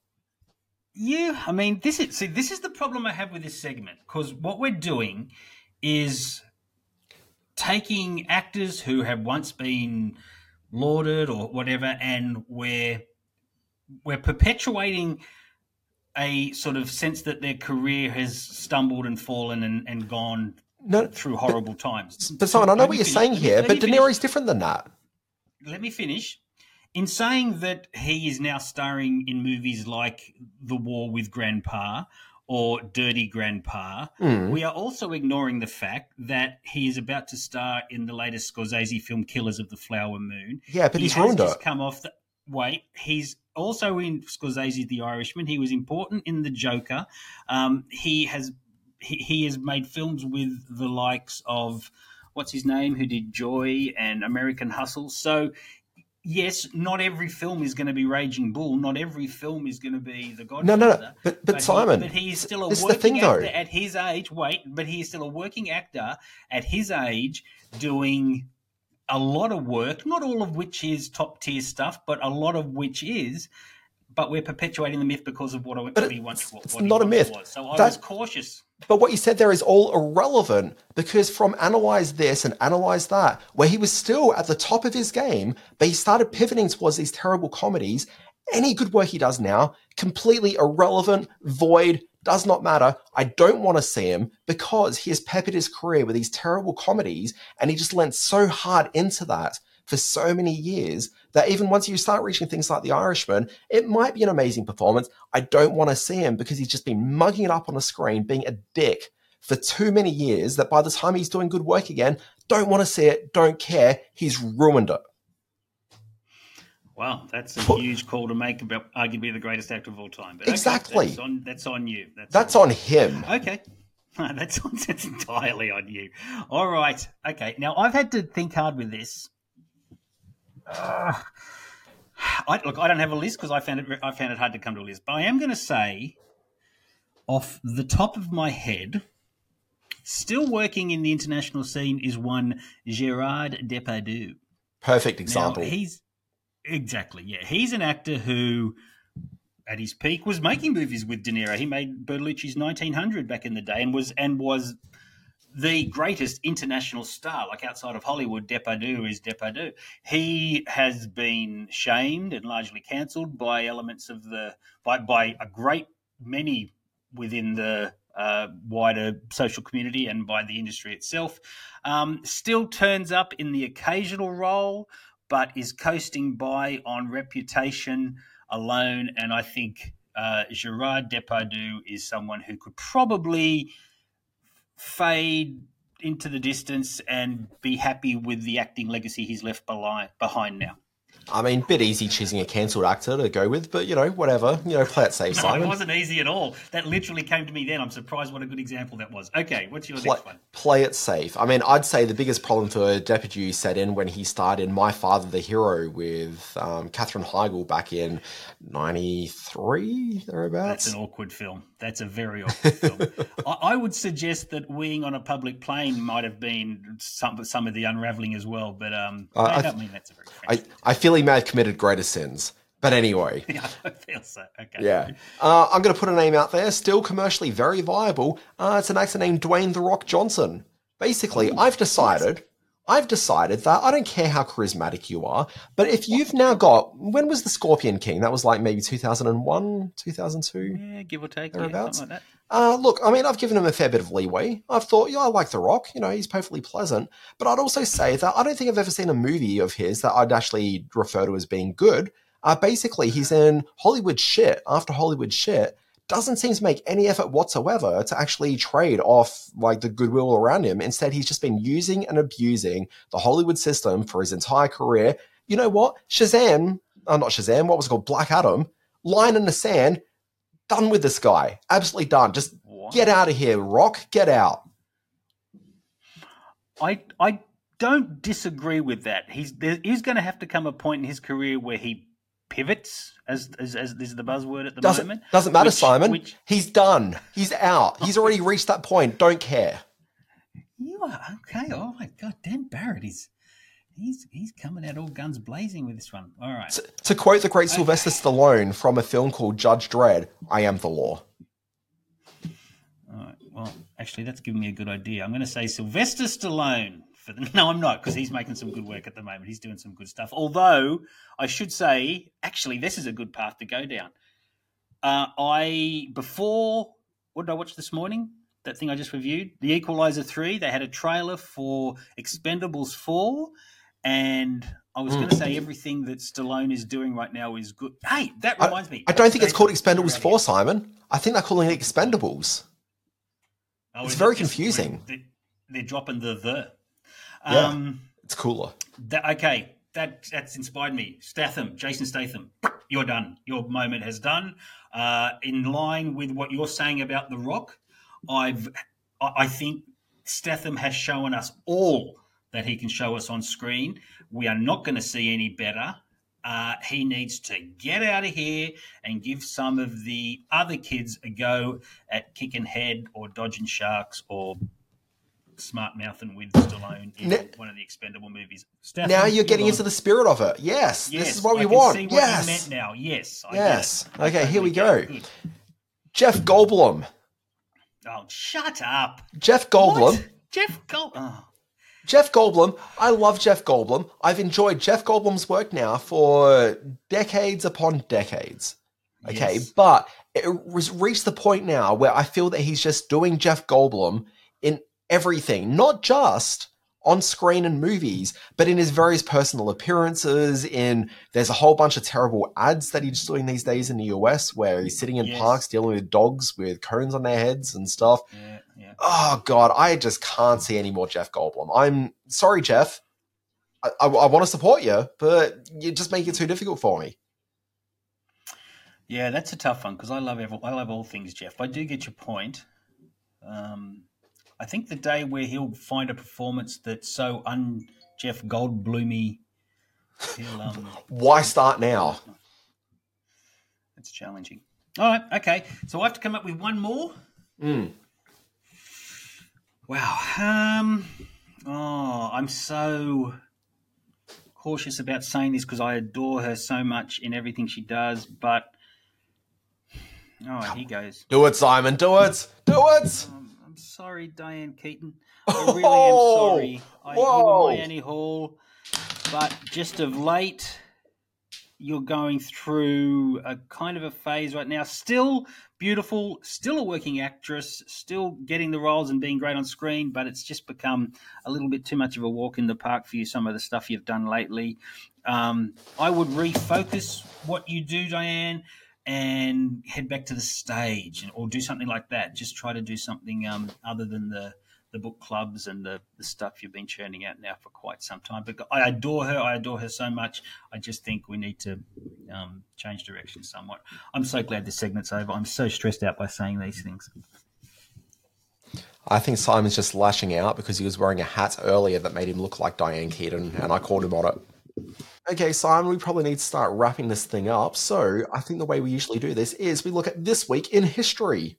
Yeah, I mean, this is see, this is the problem I have with this segment because what we're doing is taking actors who have once been lauded or whatever, and we're we're perpetuating a sort of sense that their career has stumbled and fallen and, and gone no, through horrible but, times. But Simon, I know let what you're finish. saying let here, me, let but De finish. Niro's different than that. Let me finish. In saying that he is now starring in movies like The War with Grandpa or Dirty Grandpa, Mm. we are also ignoring the fact that he is about to star in the latest Scorsese film Killers of the Flower Moon. Yeah, but he he's has ruined just it. come off the wait. He's also in Scorsese's The Irishman. He was important in The Joker. Um, he has he, he has made films with the likes of what's his name, who did Joy and American Hustle. So. Yes, not every film is going to be Raging Bull. Not every film is going to be The Godfather. No, no, no. But, but, but Simon, he, but he is still a this is working the thing, actor though. at his age. Wait, but he is still a working actor at his age, doing a lot of work. Not all of which is top tier stuff, but a lot of which is. But we're perpetuating the myth because of what, what but he once was. It's what he not a once myth. Was. So I That- was cautious. But what you said there is all irrelevant, because from analyze this and analyze that, where he was still at the top of his game, but he started pivoting towards these terrible comedies. Any good work he does now, completely irrelevant, void, does not matter. I don't want to see him because he has peppered his career with these terrible comedies, and he just lent so hard into that for so many years that even once you start reaching things like The Irishman, it might be an amazing performance. I don't want to see him because he's just been mugging it up on the screen, being a dick for too many years that by the time he's doing good work again, don't want to see it, don't care. He's ruined it. Wow, that's a Put, huge call to make about arguably the greatest actor of all time. But exactly. Okay, that's, on, that's on you. That's, that's on, on him. Okay. That's, on, that's entirely on you. All right. Okay. Now, I've had to think hard with this. Uh, I, look, I don't have a list because I found it. I found it hard to come to a list. But I am going to say, off the top of my head, still working in the international scene is one Gerard Depardieu. Perfect example. Now, he's exactly yeah. He's an actor who, at his peak, was making movies with De Niro. He made Bertolucci's nineteen hundred back in the day, and was and was. the greatest international star, like outside of Hollywood. Depardieu is Depardieu. He has been shamed and largely cancelled by elements of the by by a great many within the uh, wider social community and by the industry itself. Um, still turns up in the occasional role, but is coasting by on reputation alone. And I think uh, Gerard Depardieu is someone who could probably fade into the distance and be happy with the acting legacy he's left behind now. I mean, bit easy choosing a cancelled actor to go with, but, you know, whatever. You know, play it safe, no, Simon. It wasn't easy at all. That literally came to me then. I'm surprised what a good example that was. Okay, what's your play, next one? Play it safe. I mean, I'd say the biggest problem for Depardieu set in when he starred in My Father the Hero with um, Katherine Heigl back in ninety-three, thereabouts. That's an awkward film. That's a very awkward film. I, I would suggest that Weeing on a Public Plane might have been some, some of the unravelling as well, but um, uh, I I don't mean that's a very I, I feel he may have committed greater sins. But anyway. Yeah, I feel so. Okay. Yeah. Uh, I'm going to put a name out there, still commercially very viable. Uh, it's an actor named Dwayne The Rock Johnson. Basically, Ooh, I've decided... Nice. I've decided that I don't care how charismatic you are, but if you've now got... When was The Scorpion King? That was like maybe two thousand one, two thousand two? Yeah, give or take. Thereabouts. Yeah, something like that. Uh, look, I mean, I've given him a fair bit of leeway. I've thought, yeah, I like The Rock. You know, he's perfectly pleasant. But I'd also say that I don't think I've ever seen a movie of his that I'd actually refer to as being good. Uh, basically, he's in Hollywood shit after Hollywood shit. Doesn't seem to make any effort whatsoever to actually trade off like the goodwill around him. Instead, he's just been using and abusing the Hollywood system for his entire career. You know what? Shazam, uh, not Shazam, what was it called? Black Adam, line in the sand, done with this guy. Absolutely done. Just what? Get out of here, Rock. Get out. I I don't disagree with that. He's there is going to have to come a point in his career where he pivots, as as, as is the buzzword at the doesn't, moment. Doesn't matter, which, Simon. Which, He's done. He's out. He's already reached that point. Don't care. You are okay. Oh my God, Dan Barrett is he's he's coming out all guns blazing with this one. All right. To, to quote the great okay. Sylvester Stallone from a film called Judge Dredd, "I am the law." All right. Well, actually, that's giving me a good idea. I'm going to say Sylvester Stallone for the. No, I'm not, because he's making some good work at the moment. He's doing some good stuff. Although I should say, actually, this is a good path to go down. Uh, I before what did I watch this morning? That thing I just reviewed, The Equalizer three. They had a trailer for Expendables four, and I was mm. going to say everything that Stallone is doing right now is good. Hey, that reminds I, me. I don't think it's called Expendables four, Simon. I think they're calling it Expendables. Oh, it's very confusing. They're, they're dropping the the. Yeah, um, it's cooler. That, okay, that that's inspired me. Statham, Jason Statham, you're done. Your moment has done. Uh, in line with what you're saying about The Rock, I've I think Statham has shown us all that he can show us on screen. We are not going to see any better. Uh, he needs to get out of here and give some of the other kids a go at kicking head or dodging sharks or smart mouthing with Stallone in now, one of the Expendable movies. Statham, now you're getting into the spirit of it. Yes, yes this is what I we can want. See what yes, you meant now. Yes, I yes. Get it. Okay, okay, here we go. Good. Jeff Goldblum. Oh, shut up. Jeff Goldblum. What? Jeff Goldblum. Oh. Jeff Goldblum, I love Jeff Goldblum. I've enjoyed Jeff Goldblum's work now for decades upon decades. Okay, yes. But it was reached the point now where I feel that he's just doing Jeff Goldblum in everything, not just on screen and movies, but in his various personal appearances. In there's a whole bunch of terrible ads that he's doing these days in the U S where he's sitting in yes. parks dealing with dogs with cones on their heads and stuff. Yeah, yeah. Oh God, I just can't see any more Jeff Goldblum. I'm sorry, Jeff. I, I, I want to support you, but you just make it too difficult for me. Yeah, that's a tough one because I love every, I love all things Jeff. I do get your point. Um, I think the day where he'll find a performance that's so un-Jeff Goldbloomy, he'll... Um, Why start now? It's challenging. All right, okay. So I have to come up with one more? Mm. Wow. Um, oh, I'm so cautious about saying this because I adore her so much in everything she does, but... Oh, here goes. Do it, Simon. Do it. Do it. Um, I'm sorry, Diane Keaton. I really oh, am sorry. I, you were my Annie Hall, but just of late, you're going through a kind of a phase right now. Still beautiful, still a working actress, still getting the roles and being great on screen, but it's just become a little bit too much of a walk in the park for you, some of the stuff you've done lately. Um, I would refocus what you do, Diane, and head back to the stage or do something like that. Just try to do something um, other than the, the book clubs and the, the stuff you've been churning out now for quite some time. But I adore her. I adore her so much. I just think we need to um, change direction somewhat. I'm so glad this segment's over. I'm so stressed out by saying these things. I think Simon's just lashing out because he was wearing a hat earlier that made him look like Diane Keaton, and I called him on it. Okay, Simon, we probably need to start wrapping this thing up. So I think the way we usually do this is we look at this week in history.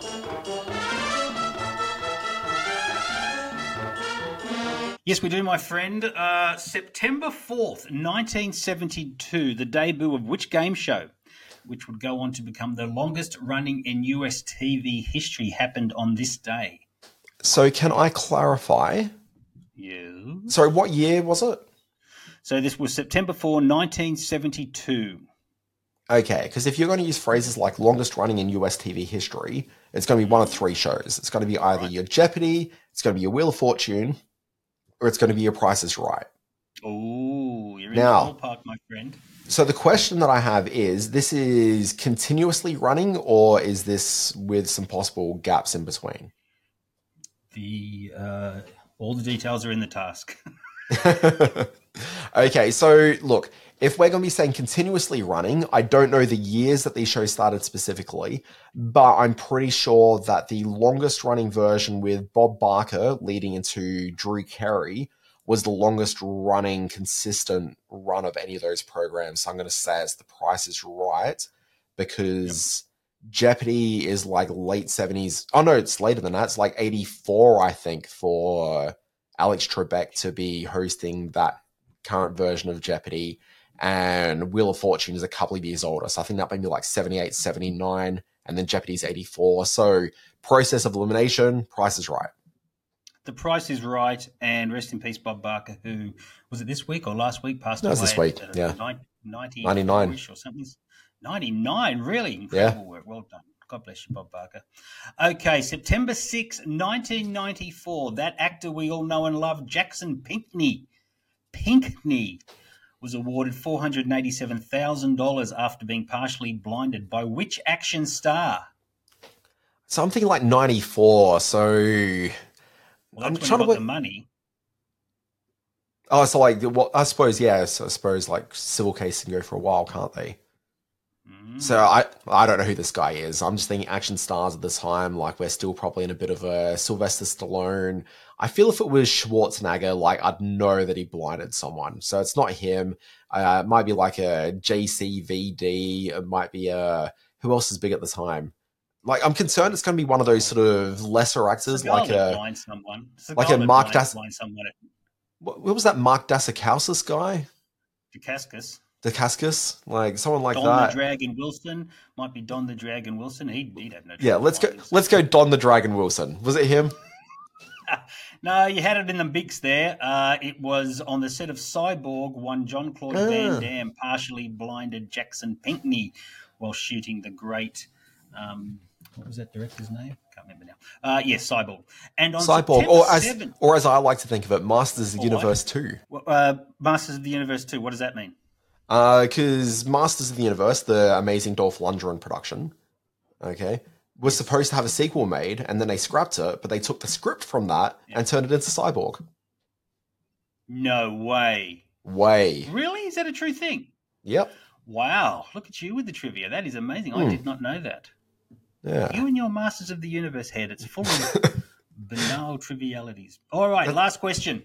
Yes, we do, my friend. Uh, September fourth, nineteen seventy-two, the debut of which game show, which would go on to become the longest running in U S T V history, happened on this day? So can I clarify? Yeah. Sorry, what year was it? So this was September fourth, nineteen seventy-two. Okay, because if you're going to use phrases like longest running in U S T V history, it's going to be one of three shows. It's going to be either right. your Jeopardy, it's going to be your Wheel of Fortune, or it's going to be your Price is Right. Oh, you're in now, the ballpark, my friend. So the question that I have is, this is continuously running, or is this with some possible gaps in between? The uh, all the details are in the task. Okay, so look, if we're going to be saying continuously running, I don't know the years that these shows started specifically, but I'm pretty sure that the longest running version with Bob Barker leading into Drew Carey was the longest running consistent run of any of those programs. So I'm going to say it's The Price is Right, because yep. Jeopardy is like late seventies. Oh no, it's later than that. It's like eighty-four, I think, for Alex Trebek to be hosting that current version of Jeopardy, and Wheel of Fortune is a couple of years older. So I think that may be like seventy-eight, seventy-nine, and then Jeopardy's eighty-four. So process of elimination, Price is Right. The Price is Right, and rest in peace, Bob Barker, who, was it this week or last week, passed No, away. it was this week, at, yeah. ninety, ninety-nine. or something. ninety-nine, really? Incredible Yeah. work. Well done. God bless you, Bob Barker. Okay, September sixth, nineteen ninety-four, that actor we all know and love, Jackson Pinckney, Pinckney, was awarded four hundred eighty-seven thousand dollars after being partially blinded by which action star? So I'm thinking like ninety-four. So Well, I'm that's trying when to you got work. the money. Oh, so like, well, I suppose, yeah. So I suppose like civil case can go for a while, can't they? Mm. So I I don't know who this guy is. I'm just thinking action stars at this time. Like we're still probably in a bit of a Sylvester Stallone. I feel if it was Schwarzenegger, like I'd know that he blinded someone. So it's not him. Uh, it might be like a J C V D. It might be a who else is big at the time. Like I'm concerned it's going to be one of those sort of lesser actors, Seagal like that a blinds someone. like Seagal a that Mark blinds- Das. blinds someone at What, what was that Mark Dacascos guy? Dacascos. Dacascos, like someone like Don that. the Dragon Wilson might be Don the Dragon Wilson. He'd, he'd have no trouble. Yeah, let's go. blinding Let's go. Don the Dragon Wilson. Was it him? No, you had it in the mix there. Uh, it was on the set of Cyborg, one John Claude Ah. Van Damme partially blinded Jackson Pinckney while shooting the great. Um, what was that director's name? Can't remember now. Uh, yes, Cyborg. And on Cyborg, September or as seventh, or as I like to think of it, Masters of the Or what? Universe two. uh, Masters of the Universe two. What does that mean? Because Masters of the Universe, the amazing Dolph Lundgren production, okay, was supposed to have a sequel made, and then they scrapped it, but they took the script from that and turned it into Cyborg. No way. Way. Really? Is that a true thing? Yep. Wow. Look at you with the trivia. That is amazing. I Hmm. did not know that. Yeah. You and your Masters of the Universe head. It's full of banal trivialities. All right, last question.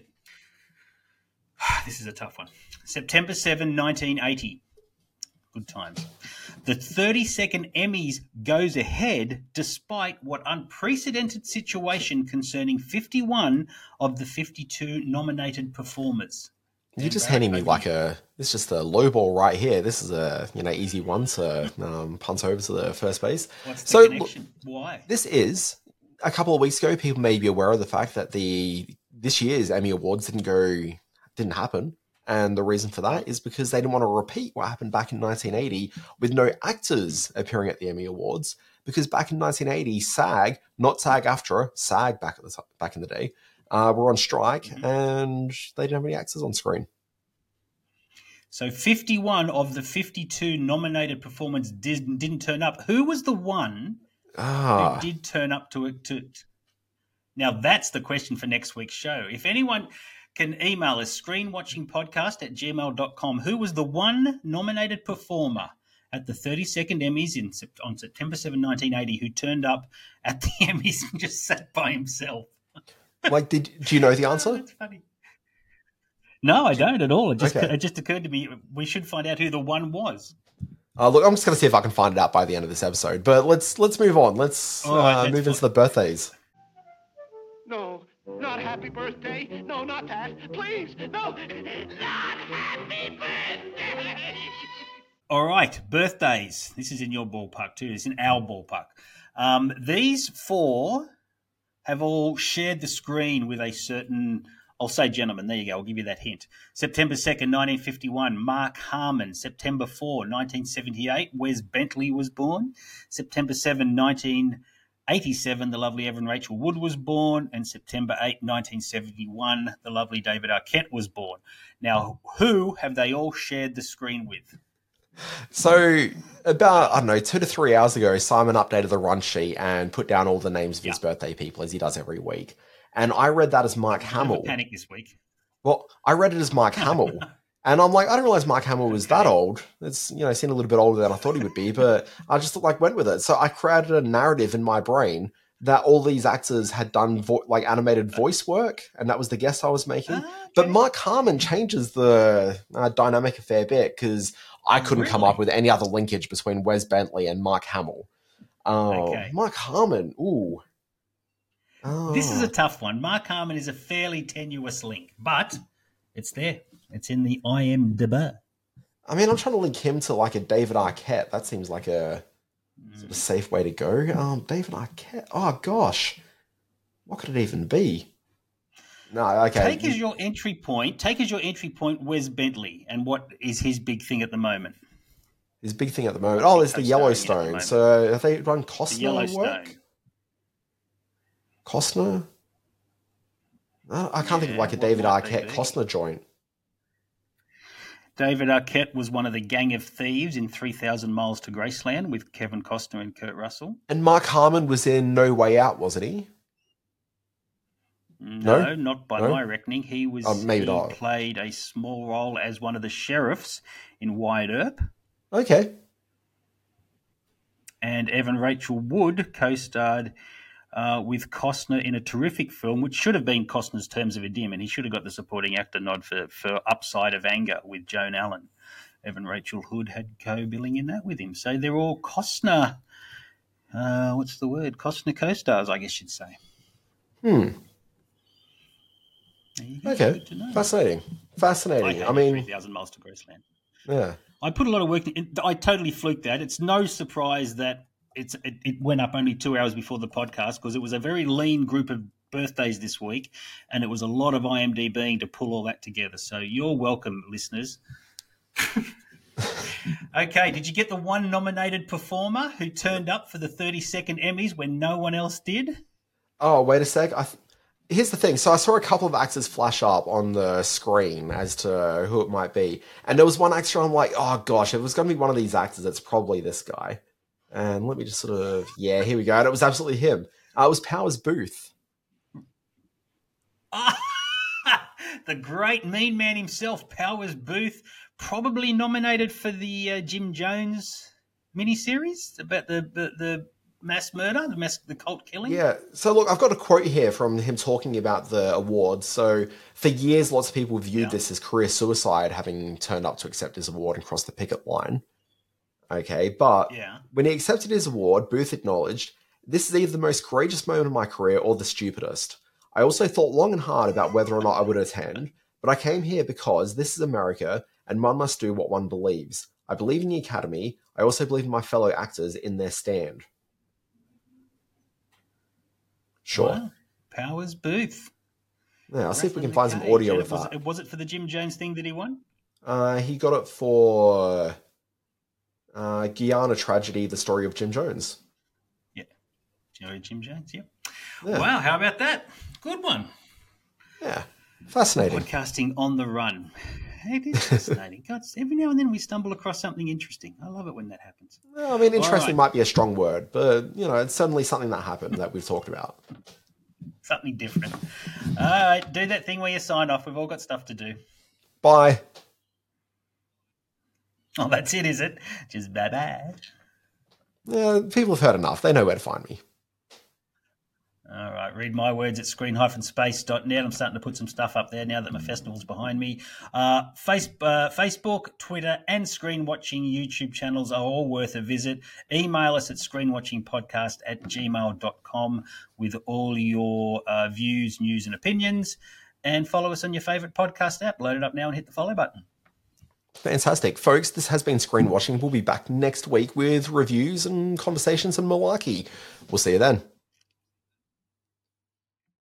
This is a tough one. September seventh, nineteen eighty. Good times. The thirty-second Emmys goes ahead despite what unprecedented situation concerning fifty-one of the fifty-two nominated performers. You're just handing me like a, it's just a low ball right here. This is a, you know, easy one to um, punt over to the first base. What's the So, connection? Why? This is, a couple of weeks ago, people may be aware of the fact that the this year's Emmy Awards didn't go, didn't happen. And the reason for that is because they didn't want to repeat what happened back in nineteen eighty with no actors appearing at the Emmy Awards. Because back in nineteen eighty, SAG, not SAG-AFTRA, SAG back at the t- back in the day, uh, were on strike, Mm-hmm. and they didn't have any actors on screen. So fifty-one of the fifty-two nominated performers did, didn't turn up. Who was the one Ah. who did turn up to it? To, now, that's the question for next week's show. If anyone can email us, screenwatchingpodcast at gmail dot com, who was the one nominated performer at the thirty-second Emmys in, Sep- on September seventh, nineteen eighty, who turned up at the Emmys and just sat by himself? Like, did do you know the answer? Oh, that's funny. No, I don't at all. It just Okay. it just occurred to me we should find out who the one was. Uh, look, I'm just going to see if I can find it out by the end of this episode. But let's let's move on. Let's All right, uh, let's move fi- into the birthdays. No, not happy birthday. No, not that. Please, no, not happy birthday. All right, birthdays. This is in your ballpark too. It's in our ballpark. Um, these four have all shared the screen with a certain, I'll say gentleman. There you go. I'll give you that hint. September second, nineteen fifty-one, Mark Harmon. September fourth, nineteen seventy-eight, Wes Bentley was born. September seventh, nineteen eighty-seven, the lovely Evan Rachel Wood was born. And September eighth, nineteen seventy-one, the lovely David Arquette was born. Now, who have they all shared the screen with? So about, I don't know, two to three hours ago, Simon updated the run sheet and put down all the names of his birthday people, as he does every week. And I read that as Mark Hamill. Panic this week. Well, I read it as Mark Hamill. And I'm like, I didn't realize Mark Hamill was that old. It's, you know, seemed a little bit older than I thought he would be, but I just like went with it. So I created a narrative in my brain that all these actors had done vo- like animated voice work, and that was the guess I was making. okay. But Mark Harmon changes the uh, dynamic a fair bit, because I couldn't come Really? up with any other linkage between Wes Bentley and Mark Hamill. Oh, Okay. Mark Harmon. Ooh. Oh. This is a tough one. Mark Harmon is a fairly tenuous link, but it's there. It's in the I M D B. I mean, I'm trying to link him to like a David Arquette. That seems like a sort of safe way to go. Um, David Arquette. Oh gosh, what could it even be? No, okay. Take as your entry point. Take as your entry point Wes Bentley, and what is his big thing at the moment? His big thing at the moment. Oh, there's the Yellowstone. The so have they run Costner the Yellowstone. work? Costner? I, I can't yeah, think of like a David Arquette Costner joint. David Arquette was one of the gang of thieves in three thousand Miles to Graceland with Kevin Costner and Kurt Russell. And Mark Harmon was in No Way Out, wasn't he? No, no? not by no? my reckoning. He was. Oh, maybe he not. played a small role as one of the sheriffs in Wyatt Earp. Okay. And Evan Rachel Wood co-starred uh, with Costner in a terrific film, which should have been Costner's Terms of Endearment. He should have got the supporting actor nod for, for Upside of Anger with Joan Allen. Evan Rachel Wood had co-billing in that with him. So they're all Costner, uh, what's the word? Costner co-stars, I guess you'd say. Hmm. Okay, fascinating. Fascinating. I, I mean, three thousand Miles to Graceland. Yeah. I put a lot of work in. I totally fluked that. It's no surprise that it's it, it went up only two hours before the podcast because it was a very lean group of birthdays this week, and it was a lot of IMDbing to pull all that together. So you're welcome, listeners. Okay, did you get the one nominated performer who turned up for the thirty-second Emmys when no one else did? Oh, wait a sec. I th- Here's the thing. So I saw a couple of actors flash up on the screen as to who it might be. And there was one actor I'm like, oh gosh, if it was going to be one of these actors, it's probably this guy. And let me just sort of, yeah, here we go. And it was absolutely him. Uh, it was Powers Booth. The great mean man himself, Powers Booth, probably nominated for the uh, Jim Jones miniseries about the, the, the mass murder, the mass, the cult killing. Yeah. So look, I've got a quote here from him talking about the award. So for years, lots of people viewed yeah. this as career suicide, having turned up to accept his award and cross the picket line. Okay. But yeah. when he accepted his award, Booth acknowledged, "This is either the most courageous moment of my career or the stupidest. I also thought long and hard about whether or not I would attend, but I came here because this is America and one must do what one believes. I believe in the Academy. I also believe in my fellow actors in their stand." Sure. Wow. Powers Booth. Yeah, I'll see if we can find some audio with was, that. Was it for the Jim Jones thing that he won? Uh, he got it for uh, Guyana Tragedy, the story of Jim Jones. Yeah. Jim Jones, yep. Yeah. Wow, how about that? Good one. Yeah, fascinating. Podcasting on the run. It is fascinating. God, every now and then we stumble across something interesting. I love it when that happens. Well, I mean, interesting right. might be a strong word, but, you know, it's certainly something that happened that we've talked about. Something different. All right, do that thing where you sign off. We've all got stuff to do. Bye. Oh, that's it, is it? Just bye-bye. Yeah, people have heard enough. They know where to find me. All right, read my words at screen space dot net. I'm starting to put some stuff up there now that my festival's behind me. Uh, face, uh, Facebook, Twitter, and Screen Watching YouTube channels are all worth a visit. Email us at screenwatchingpodcast at gmail dot com with all your uh, views, news, and opinions. And follow us on your favourite podcast app. Load it up now and hit the follow button. Fantastic. Folks, this has been Screen Watching. We'll be back next week with reviews and conversations in Milwaukee. We'll see you then.